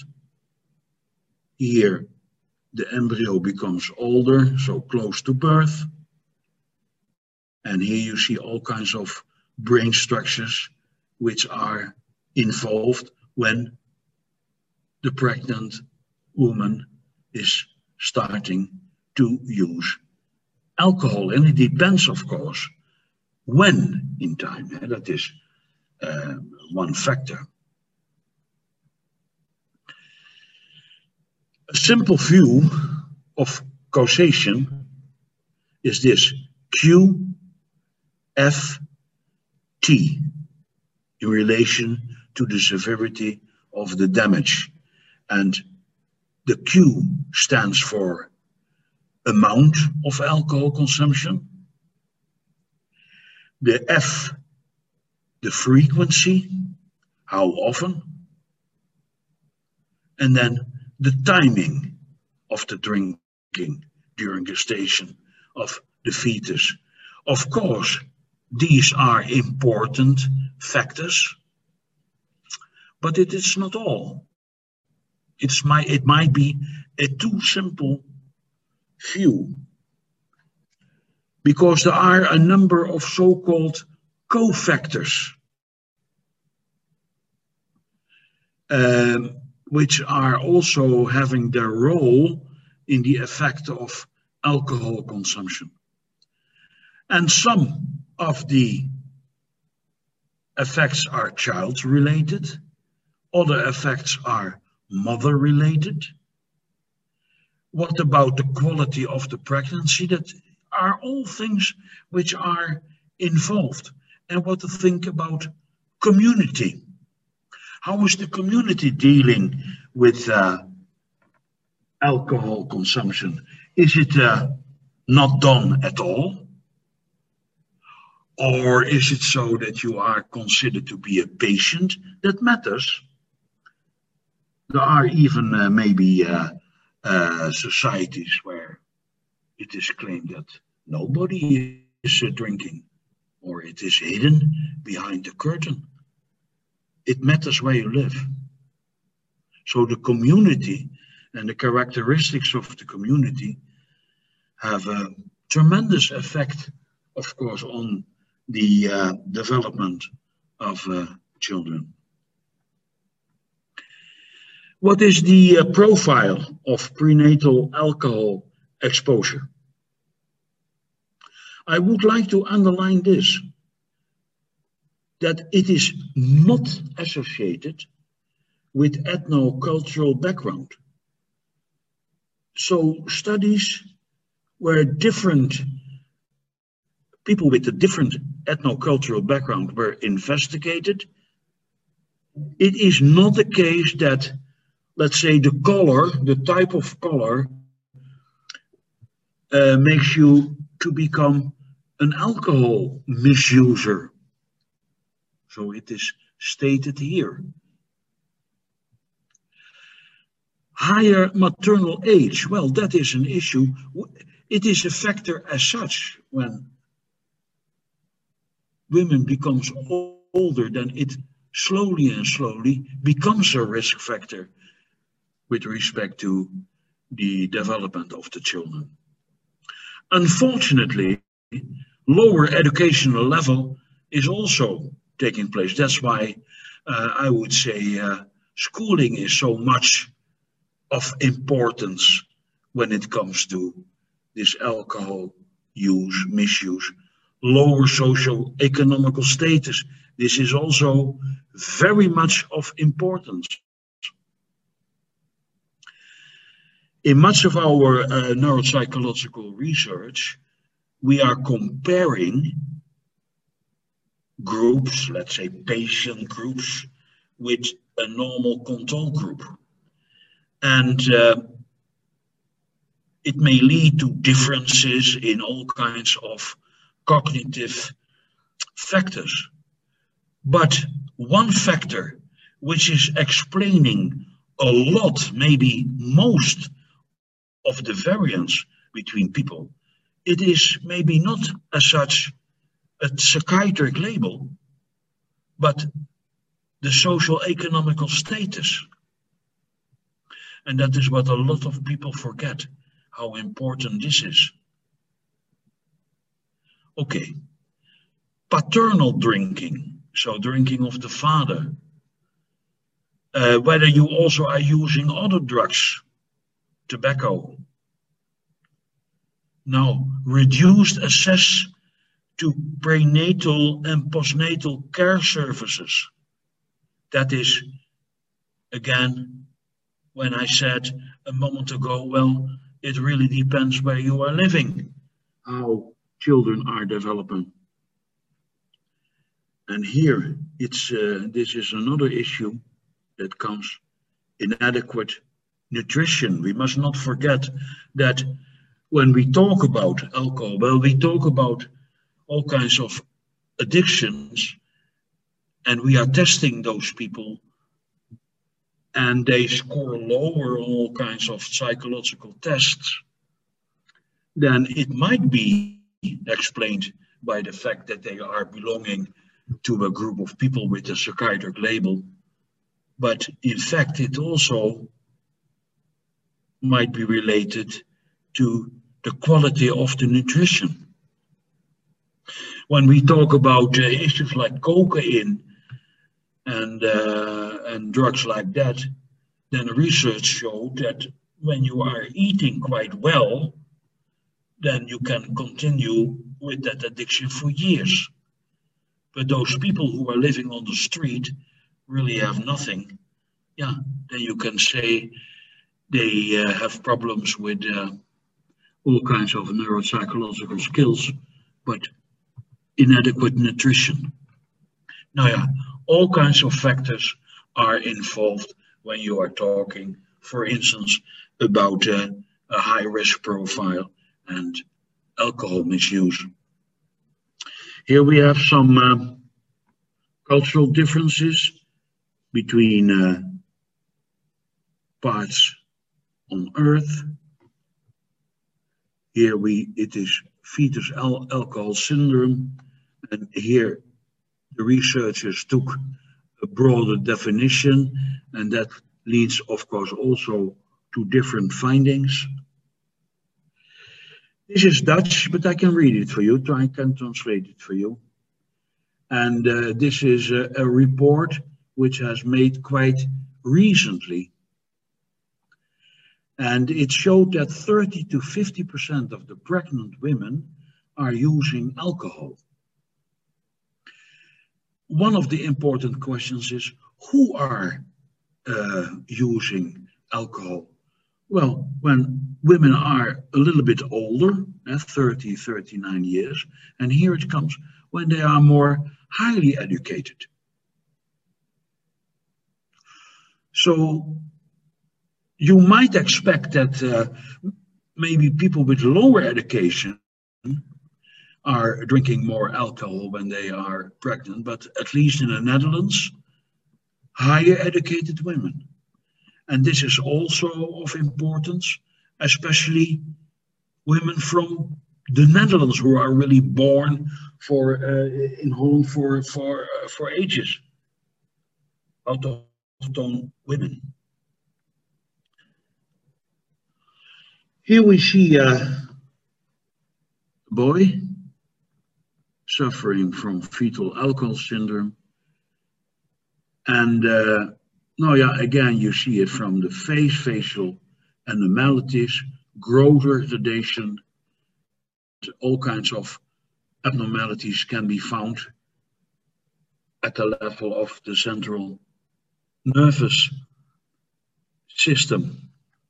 Here the embryo becomes older, so close to birth. And here you see all kinds of brain structures which are involved when the pregnant woman is starting to use alcohol. And it depends, of course, when in time. That is one factor. A simple view of causation is this: Q, F, T, in relation to the severity of the damage. And the Q stands for amount of alcohol consumption. The F, the frequency, how often. And then the timing of the drinking during gestation of the fetus. Of course, these are important factors, but it is not all. It might be a too simple view, because there are a number of so-called cofactors which are also having their role in the effect of alcohol consumption. And some of the effects are child-related, other effects are mother-related. What about the quality of the pregnancy? That are all things which are involved. And what to think about community. How is the community dealing with alcohol consumption? Is it not done at all? Or is it so that you are considered to be a patient? That matters. There are even maybe societies where it is claimed that nobody is drinking, or it is hidden behind the curtain. It matters where you live. So the community and the characteristics of the community have a tremendous effect, of course, on the development of children. What is the profile of prenatal alcohol exposure? I would like to underline this, that it is not associated with ethno-cultural background. So studies where different people with a different ethno-cultural background were investigated, it is not the case that, let's say, the color, the type of color, makes you to become an alcohol misuser. So it is stated here. Higher maternal age, well, that is an issue. It is a factor as such. When women becomes older, then it slowly and slowly becomes a risk factor with respect to the development of the children. Unfortunately, lower educational level is also taking place. That's why I would say schooling is so much of importance when it comes to this alcohol use, misuse, lower socio-economical status. This is also very much of importance. In much of our neuropsychological research, we are comparing groups, let's say patient groups, with a normal control group. And it may lead to differences in all kinds of cognitive factors. But one factor which is explaining a lot, maybe most of the variance between people, it is maybe not as such a psychiatric label, but the social economical status. And that is what a lot of people forget, how important this is. Okay, paternal drinking, so drinking of the father. Whether you also are using other drugs, tobacco. Now, reduced access to prenatal and postnatal care services. That is, again, when I said a moment ago, well, it really depends where you are living, how children are developing. And here, this is another issue that comes, inadequate nutrition. We must not forget that when we talk about alcohol, well, we talk about all kinds of addictions, and we are testing those people, and they score lower on all kinds of psychological tests, then it might be explained by the fact that they are belonging to a group of people with a psychiatric label. But in fact, it also might be related to the quality of the nutrition. When we talk about issues like cocaine and drugs like that, then research showed that when you are eating quite well, then you can continue with that addiction for years. But those people who are living on the street really have nothing. Yeah, then you can say they have problems with all kinds of neuropsychological skills, but inadequate nutrition. Now, yeah, all kinds of factors are involved when you are talking, for instance, about a high risk profile and alcohol misuse. Here we have some cultural differences between parts on Earth. Here it is fetus alcohol syndrome, and here the researchers took a broader definition, and that leads, of course, also to different findings. This is Dutch, but I can read it for you, I can translate it for you. And this is a report which has made quite recently. And it showed that 30 to 50% of the pregnant women are using alcohol. One of the important questions is, who are using alcohol? Well, when women are a little bit older, 30, 39 years, and here it comes when they are more highly educated. So you might expect that maybe people with lower education are drinking more alcohol when they are pregnant, but at least in the Netherlands, higher educated women. And this is also of importance, especially women from the Netherlands who are really born in Holland for ages. Autochtone women. Here we see a boy suffering from fetal alcohol syndrome. And now, yeah, again, you see it from the face, facial abnormalities, growth retardation, all kinds of abnormalities can be found at the level of the central nervous system.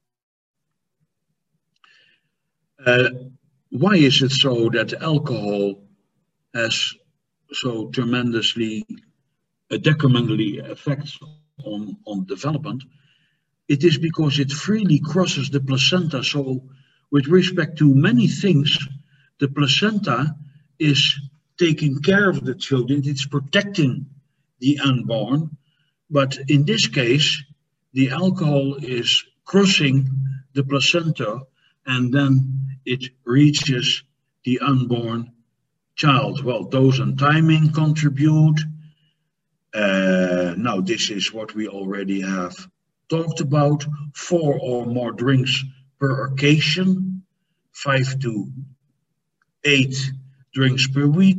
Why is it so that alcohol has so tremendously detrimentally effects on development? It is because it freely crosses the placenta. So with respect to many things, the placenta is taking care of the children, it's protecting the unborn. But in this case, the alcohol is crossing the placenta and then it reaches the unborn child. Well, dose and timing contribute. Now, this is what we already have talked about. 4 or more drinks per occasion, 5 to 8 drinks per week.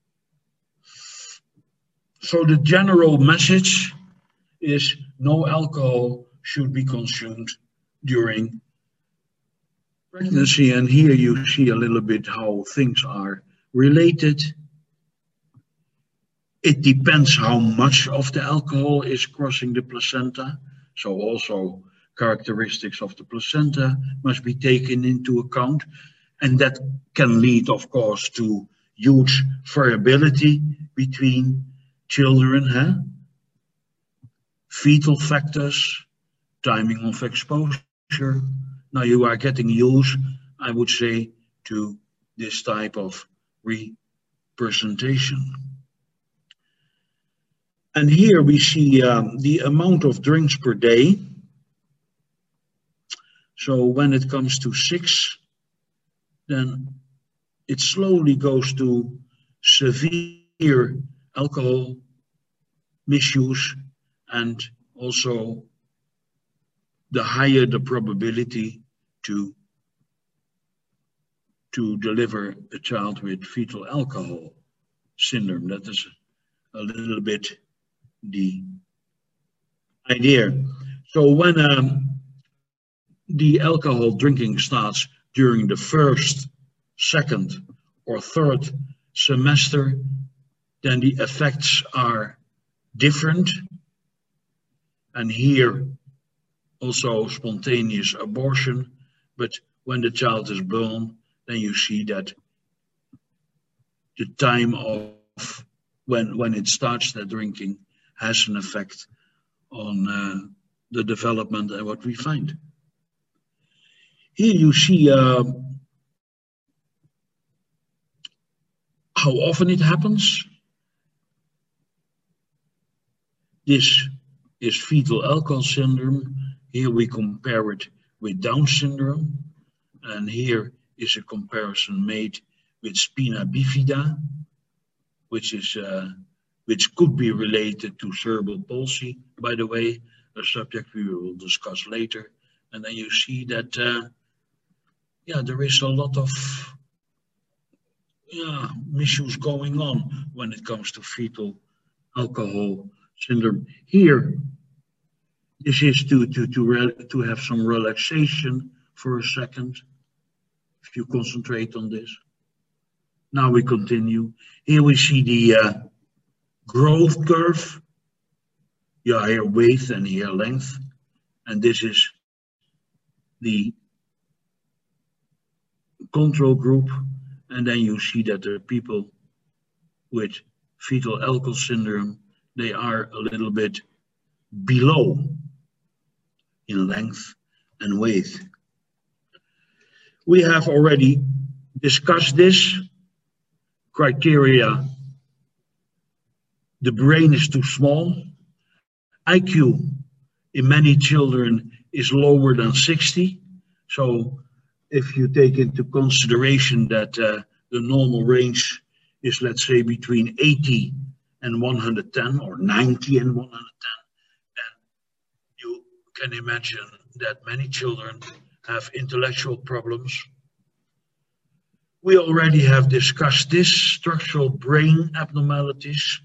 So the general message is no alcohol should be consumed during pregnancy. And here you see a little bit how things are related. It depends how much of the alcohol is crossing the placenta. So also characteristics of the placenta must be taken into account. And that can lead, of course, to huge variability between children, fetal factors, timing of exposure. Now you are getting used, I would say, to this type of representation. And here we see the amount of drinks per day. So when it comes to 6, then it slowly goes to severe alcohol misuse, and also the higher the probability to deliver a child with fetal alcohol syndrome. That is a little bit the idea. So when the alcohol drinking starts during the 1st, 2nd, or 3rd semester, then the effects are different. And here also spontaneous abortion. But when the child is born, then you see that the time of when it starts that drinking has an effect on the development and what we find. Here you see how often it happens. This is fetal alcohol syndrome. Here we compare it with Down syndrome. And here is a comparison made with spina bifida, which could be related to cerebral palsy, by the way, a subject we will discuss later. And then you see that, there is a lot of misuse going on when it comes to fetal alcohol syndrome. Here, this is to have some relaxation for a second, if you concentrate on this. Now we continue. Here we see the growth curve. Here weight and here length. And this is the control group. And then you see that the people with fetal alcohol syndrome, they are a little bit below in length and weight. We have already discussed this criteria. The brain is too small. IQ in many children is lower than 60. So if you take into consideration that the normal range is, let's say, between 80 and 110 or 90 and 110, then you can imagine that many children have intellectual problems. We already have discussed this, structural brain abnormalities.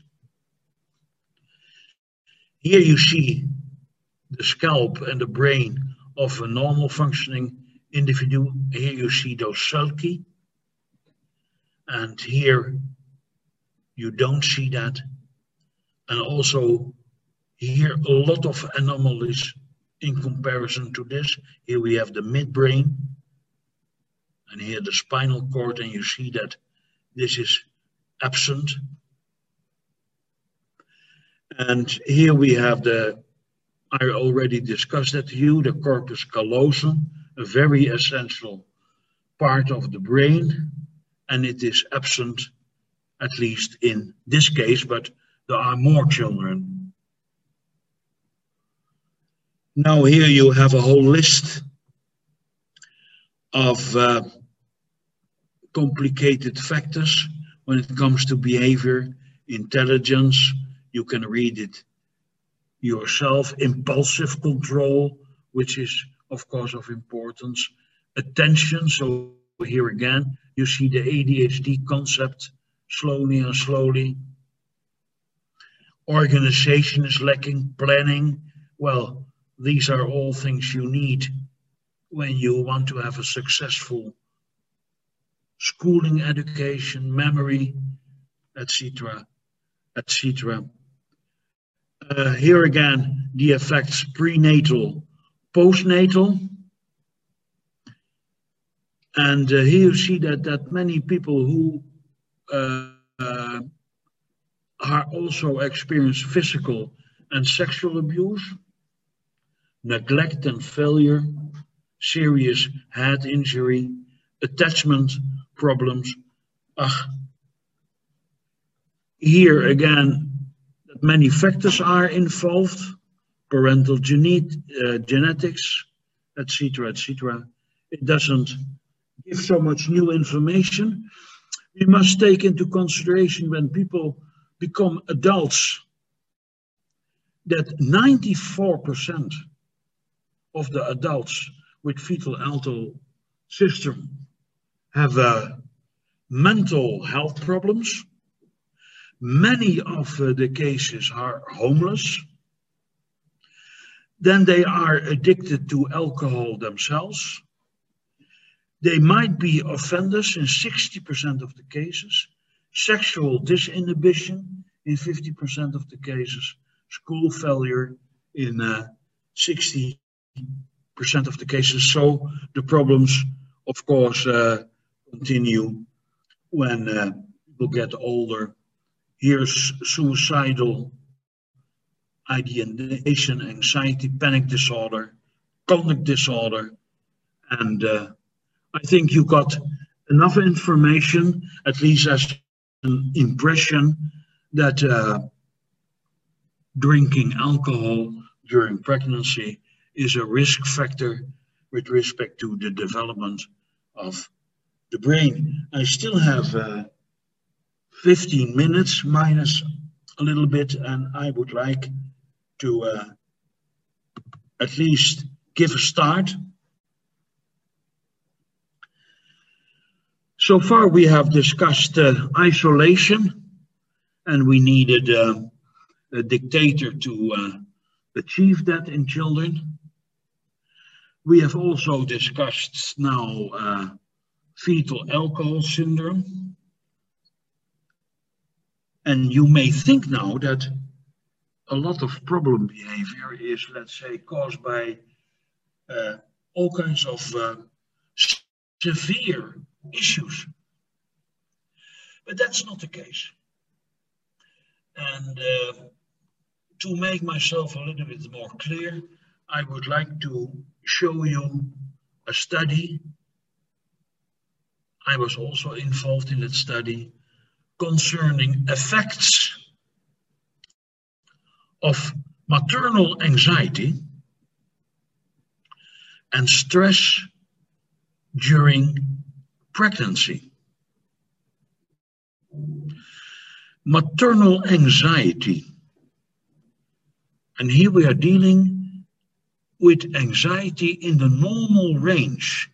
Here you see the scalp and the brain of a normal functioning individual. Here you see those sulky, and here you don't see that. And also here a lot of anomalies in comparison to this. Here we have the midbrain, and here the spinal cord, and you see that this is absent. And here we have I already discussed that to you, the corpus callosum, a very essential part of the brain, and it is absent, at least in this case, but there are more children. Now here you have a whole list of complicated factors when it comes to behavior, intelligence. You can read it yourself. Impulsive control, which is of course of importance. Attention, so here again you see the ADHD concept slowly and slowly. Organization is lacking, planning. Well, these are all things you need when you want to have a successful schooling, education, memory, etc., etc. Here again, the effects prenatal, postnatal. And here you see that many people who are also experience physical and sexual abuse, neglect and failure, serious head injury, attachment problems. Here again, many factors are involved, parental genetics, etc., etc. It doesn't give so much new information. We must take into consideration when people become adults that 94% of the adults with fetal alcohol syndrome have mental health problems. Many of the cases are homeless. Then they are addicted to alcohol themselves. They might be offenders in 60% of the cases, sexual disinhibition in 50% of the cases, school failure in 60% of the cases. So the problems, of course, continue when people get older. Here's suicidal ideation, anxiety, panic disorder, conduct disorder, and I think you got enough information, at least as an impression, that drinking alcohol during pregnancy is a risk factor with respect to the development of the brain. I still have 15 minutes minus a little bit, and I would like to at least give a start. So far we have discussed isolation, and we needed a dictator to achieve that in children. We have also discussed now fetal alcohol syndrome. And you may think now that a lot of problem behavior is, let's say, caused by all kinds of severe issues. But that's not the case. And to make myself a little bit more clear, I would like to show you a study. I was also involved in that study concerning effects of maternal anxiety and stress during pregnancy. Maternal anxiety. And here we are dealing with anxiety in the normal range.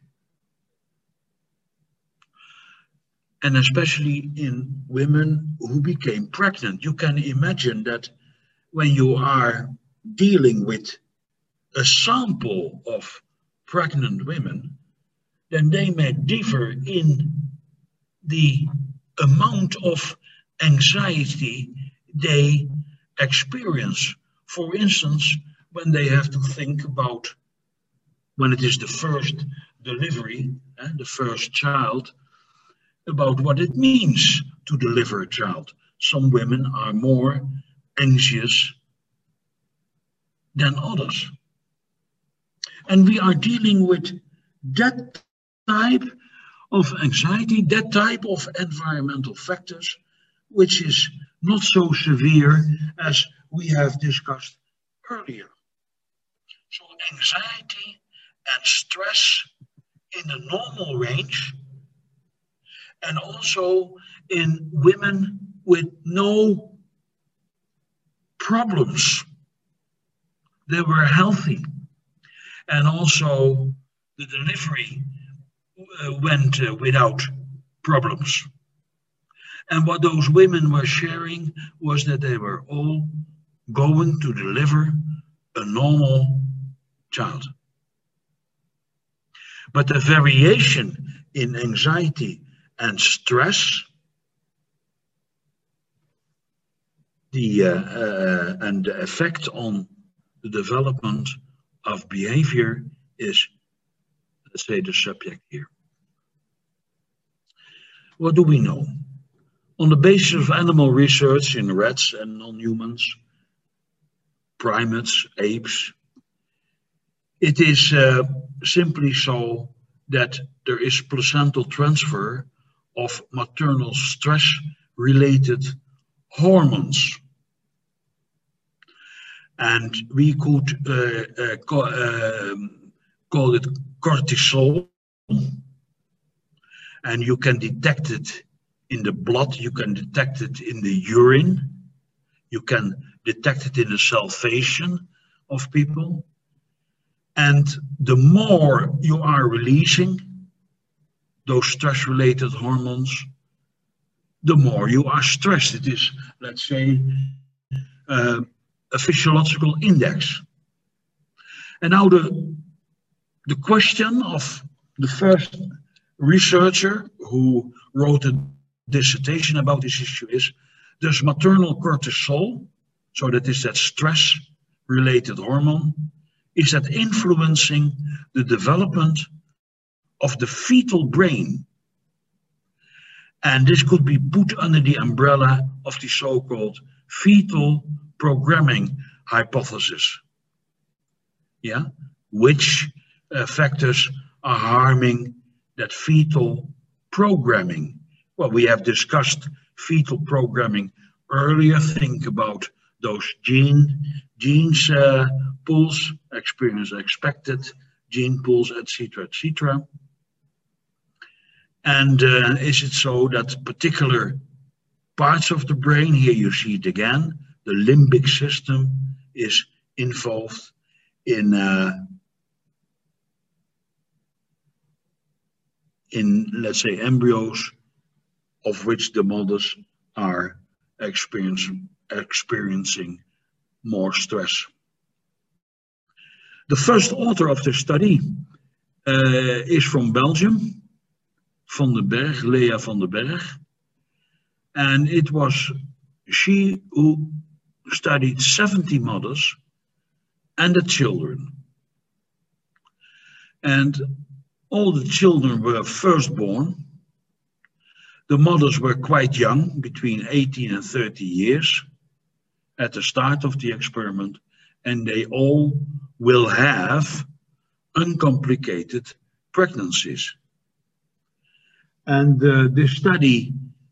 And especially in women who became pregnant. You can imagine that when you are dealing with a sample of pregnant women, then they may differ in the amount of anxiety they experience. For instance, when they have to think about when it is the first delivery, the first child, about what it means to deliver a child. Some women are more anxious than others. And we are dealing with that type of anxiety, that type of environmental factors, which is not so severe as we have discussed earlier. So anxiety and stress in a normal range, and also in women with no problems. They were healthy. And also the delivery went without problems. And what those women were sharing was that they were all going to deliver a normal child. But the variation in anxiety and stress, and the effect on the development of behavior is, let's say, the subject here. What do we know? On the basis of animal research in rats and non-humans, primates, apes, it is simply so that there is placental transfer of maternal stress-related hormones. And we could call it cortisol. And you can detect it in the blood, you can detect it in the urine, you can detect it in the salivation of people. And the more you are releasing those stress-related hormones, the more you are stressed. It is, let's say, a physiological index. And now the question of the first researcher who wrote a dissertation about this issue is, does maternal cortisol, so that is that stress-related hormone, is that influencing the development of the fetal brain? And this could be put under the umbrella of the so-called fetal programming hypothesis. Yeah, which factors are harming that fetal programming? Well, we have discussed fetal programming earlier. Think about those genes pools, experience expected, gene pools, etc., etc. And is it so that particular parts of the brain, here you see it again, the limbic system is involved in let's say, embryos of which the mothers are experiencing more stress. The first author of the study is from Belgium, Van den Berg, Lea van den Berg. And it was she who studied 70 mothers and the children. And all the children were firstborn. The mothers were quite young, between 18 and 30 years at the start of the experiment, and they all will have uncomplicated pregnancies. And this study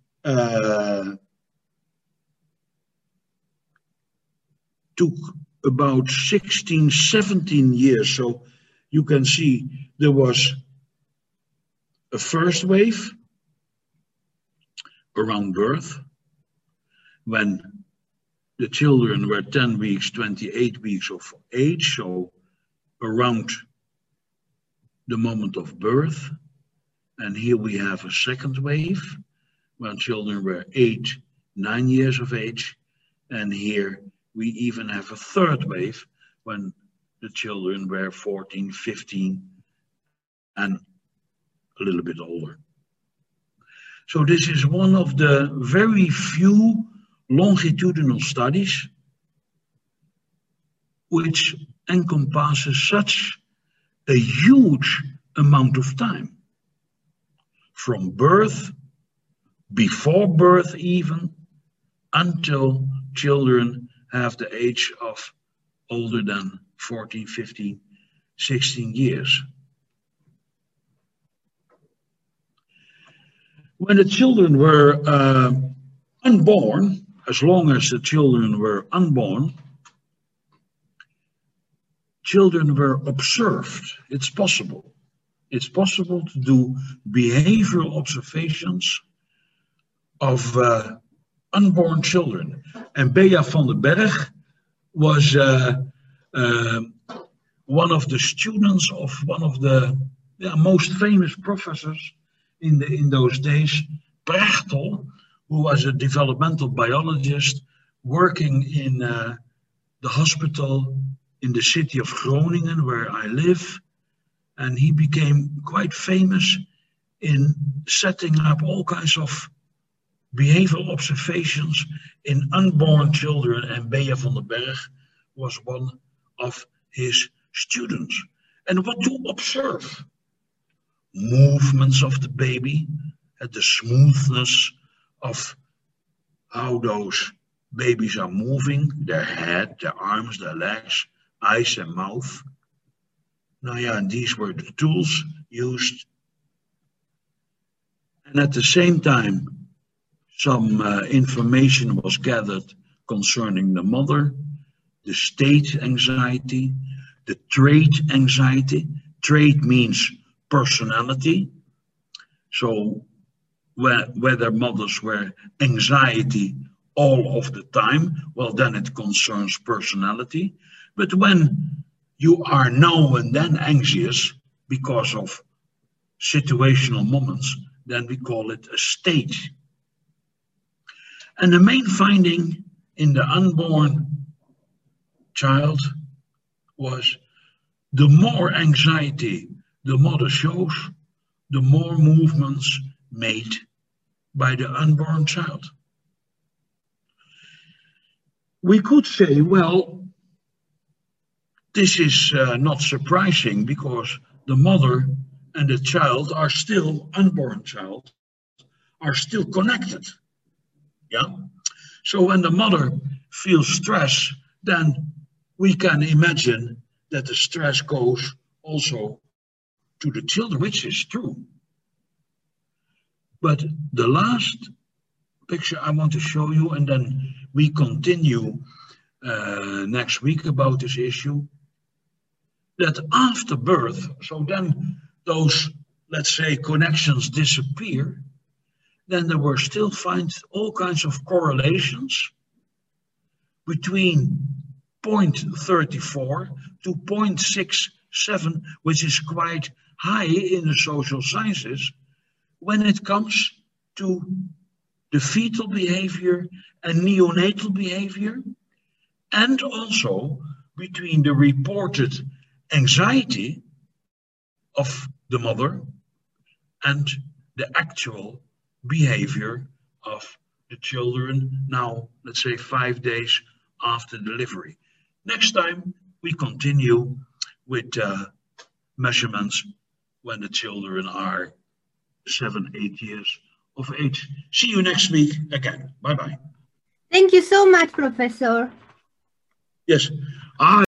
took about 16, 17 years. So you can see there was a first wave around birth, when the children were 10 weeks, 28 weeks of age, so around the moment of birth. And here we have a second wave, when children were 8, 9 years of age. And here we even have a third wave, when the children were 14, 15, and a little bit older. So this is one of the very few longitudinal studies which encompasses such a huge amount of time. From birth, before birth even, until children have the age of older than 14, 15, 16 years. When the children were unborn, as long as the children were unborn, children were observed. It's possible. It's possible to do behavioral observations of unborn children. And Bea van den Berg was one of the students of one of the most famous professors in those days, Prechtel, who was a developmental biologist working in the hospital in the city of Groningen, where I live. And he became quite famous in setting up all kinds of behavioral observations in unborn children, and Bea van den Berg was one of his students. And what to observe? Movements of the baby, the smoothness of how those babies are moving, their head, their arms, their legs, eyes and mouth. Now, yeah, and these were the tools used. And at the same time, some information was gathered concerning the mother, the state anxiety, the trait anxiety. Trait means personality. So whether mothers were anxiety all of the time, well, then it concerns personality. But when you are now and then anxious because of situational moments, then we call it a state. And the main finding in the unborn child was the more anxiety the mother shows, the more movements made by the unborn child. We could say, well, this is not surprising because the mother and the child are still, unborn child, are still connected. Yeah? So when the mother feels stress, then we can imagine that the stress goes also to the children, which is true. But the last picture I want to show you, and then we continue next week about this issue, that after birth, so then those, let's say, connections disappear, then there were still find all kinds of correlations between 0.34 to 0.67, which is quite high in the social sciences, when it comes to the fetal behavior and neonatal behavior, and also between the reported anxiety of the mother and the actual behavior of the children now, let's say 5 days after delivery. Next time we continue with measurements when the children are 7, 8 years of age. See you next week again. Bye-bye. Thank you so much, Professor. Yes.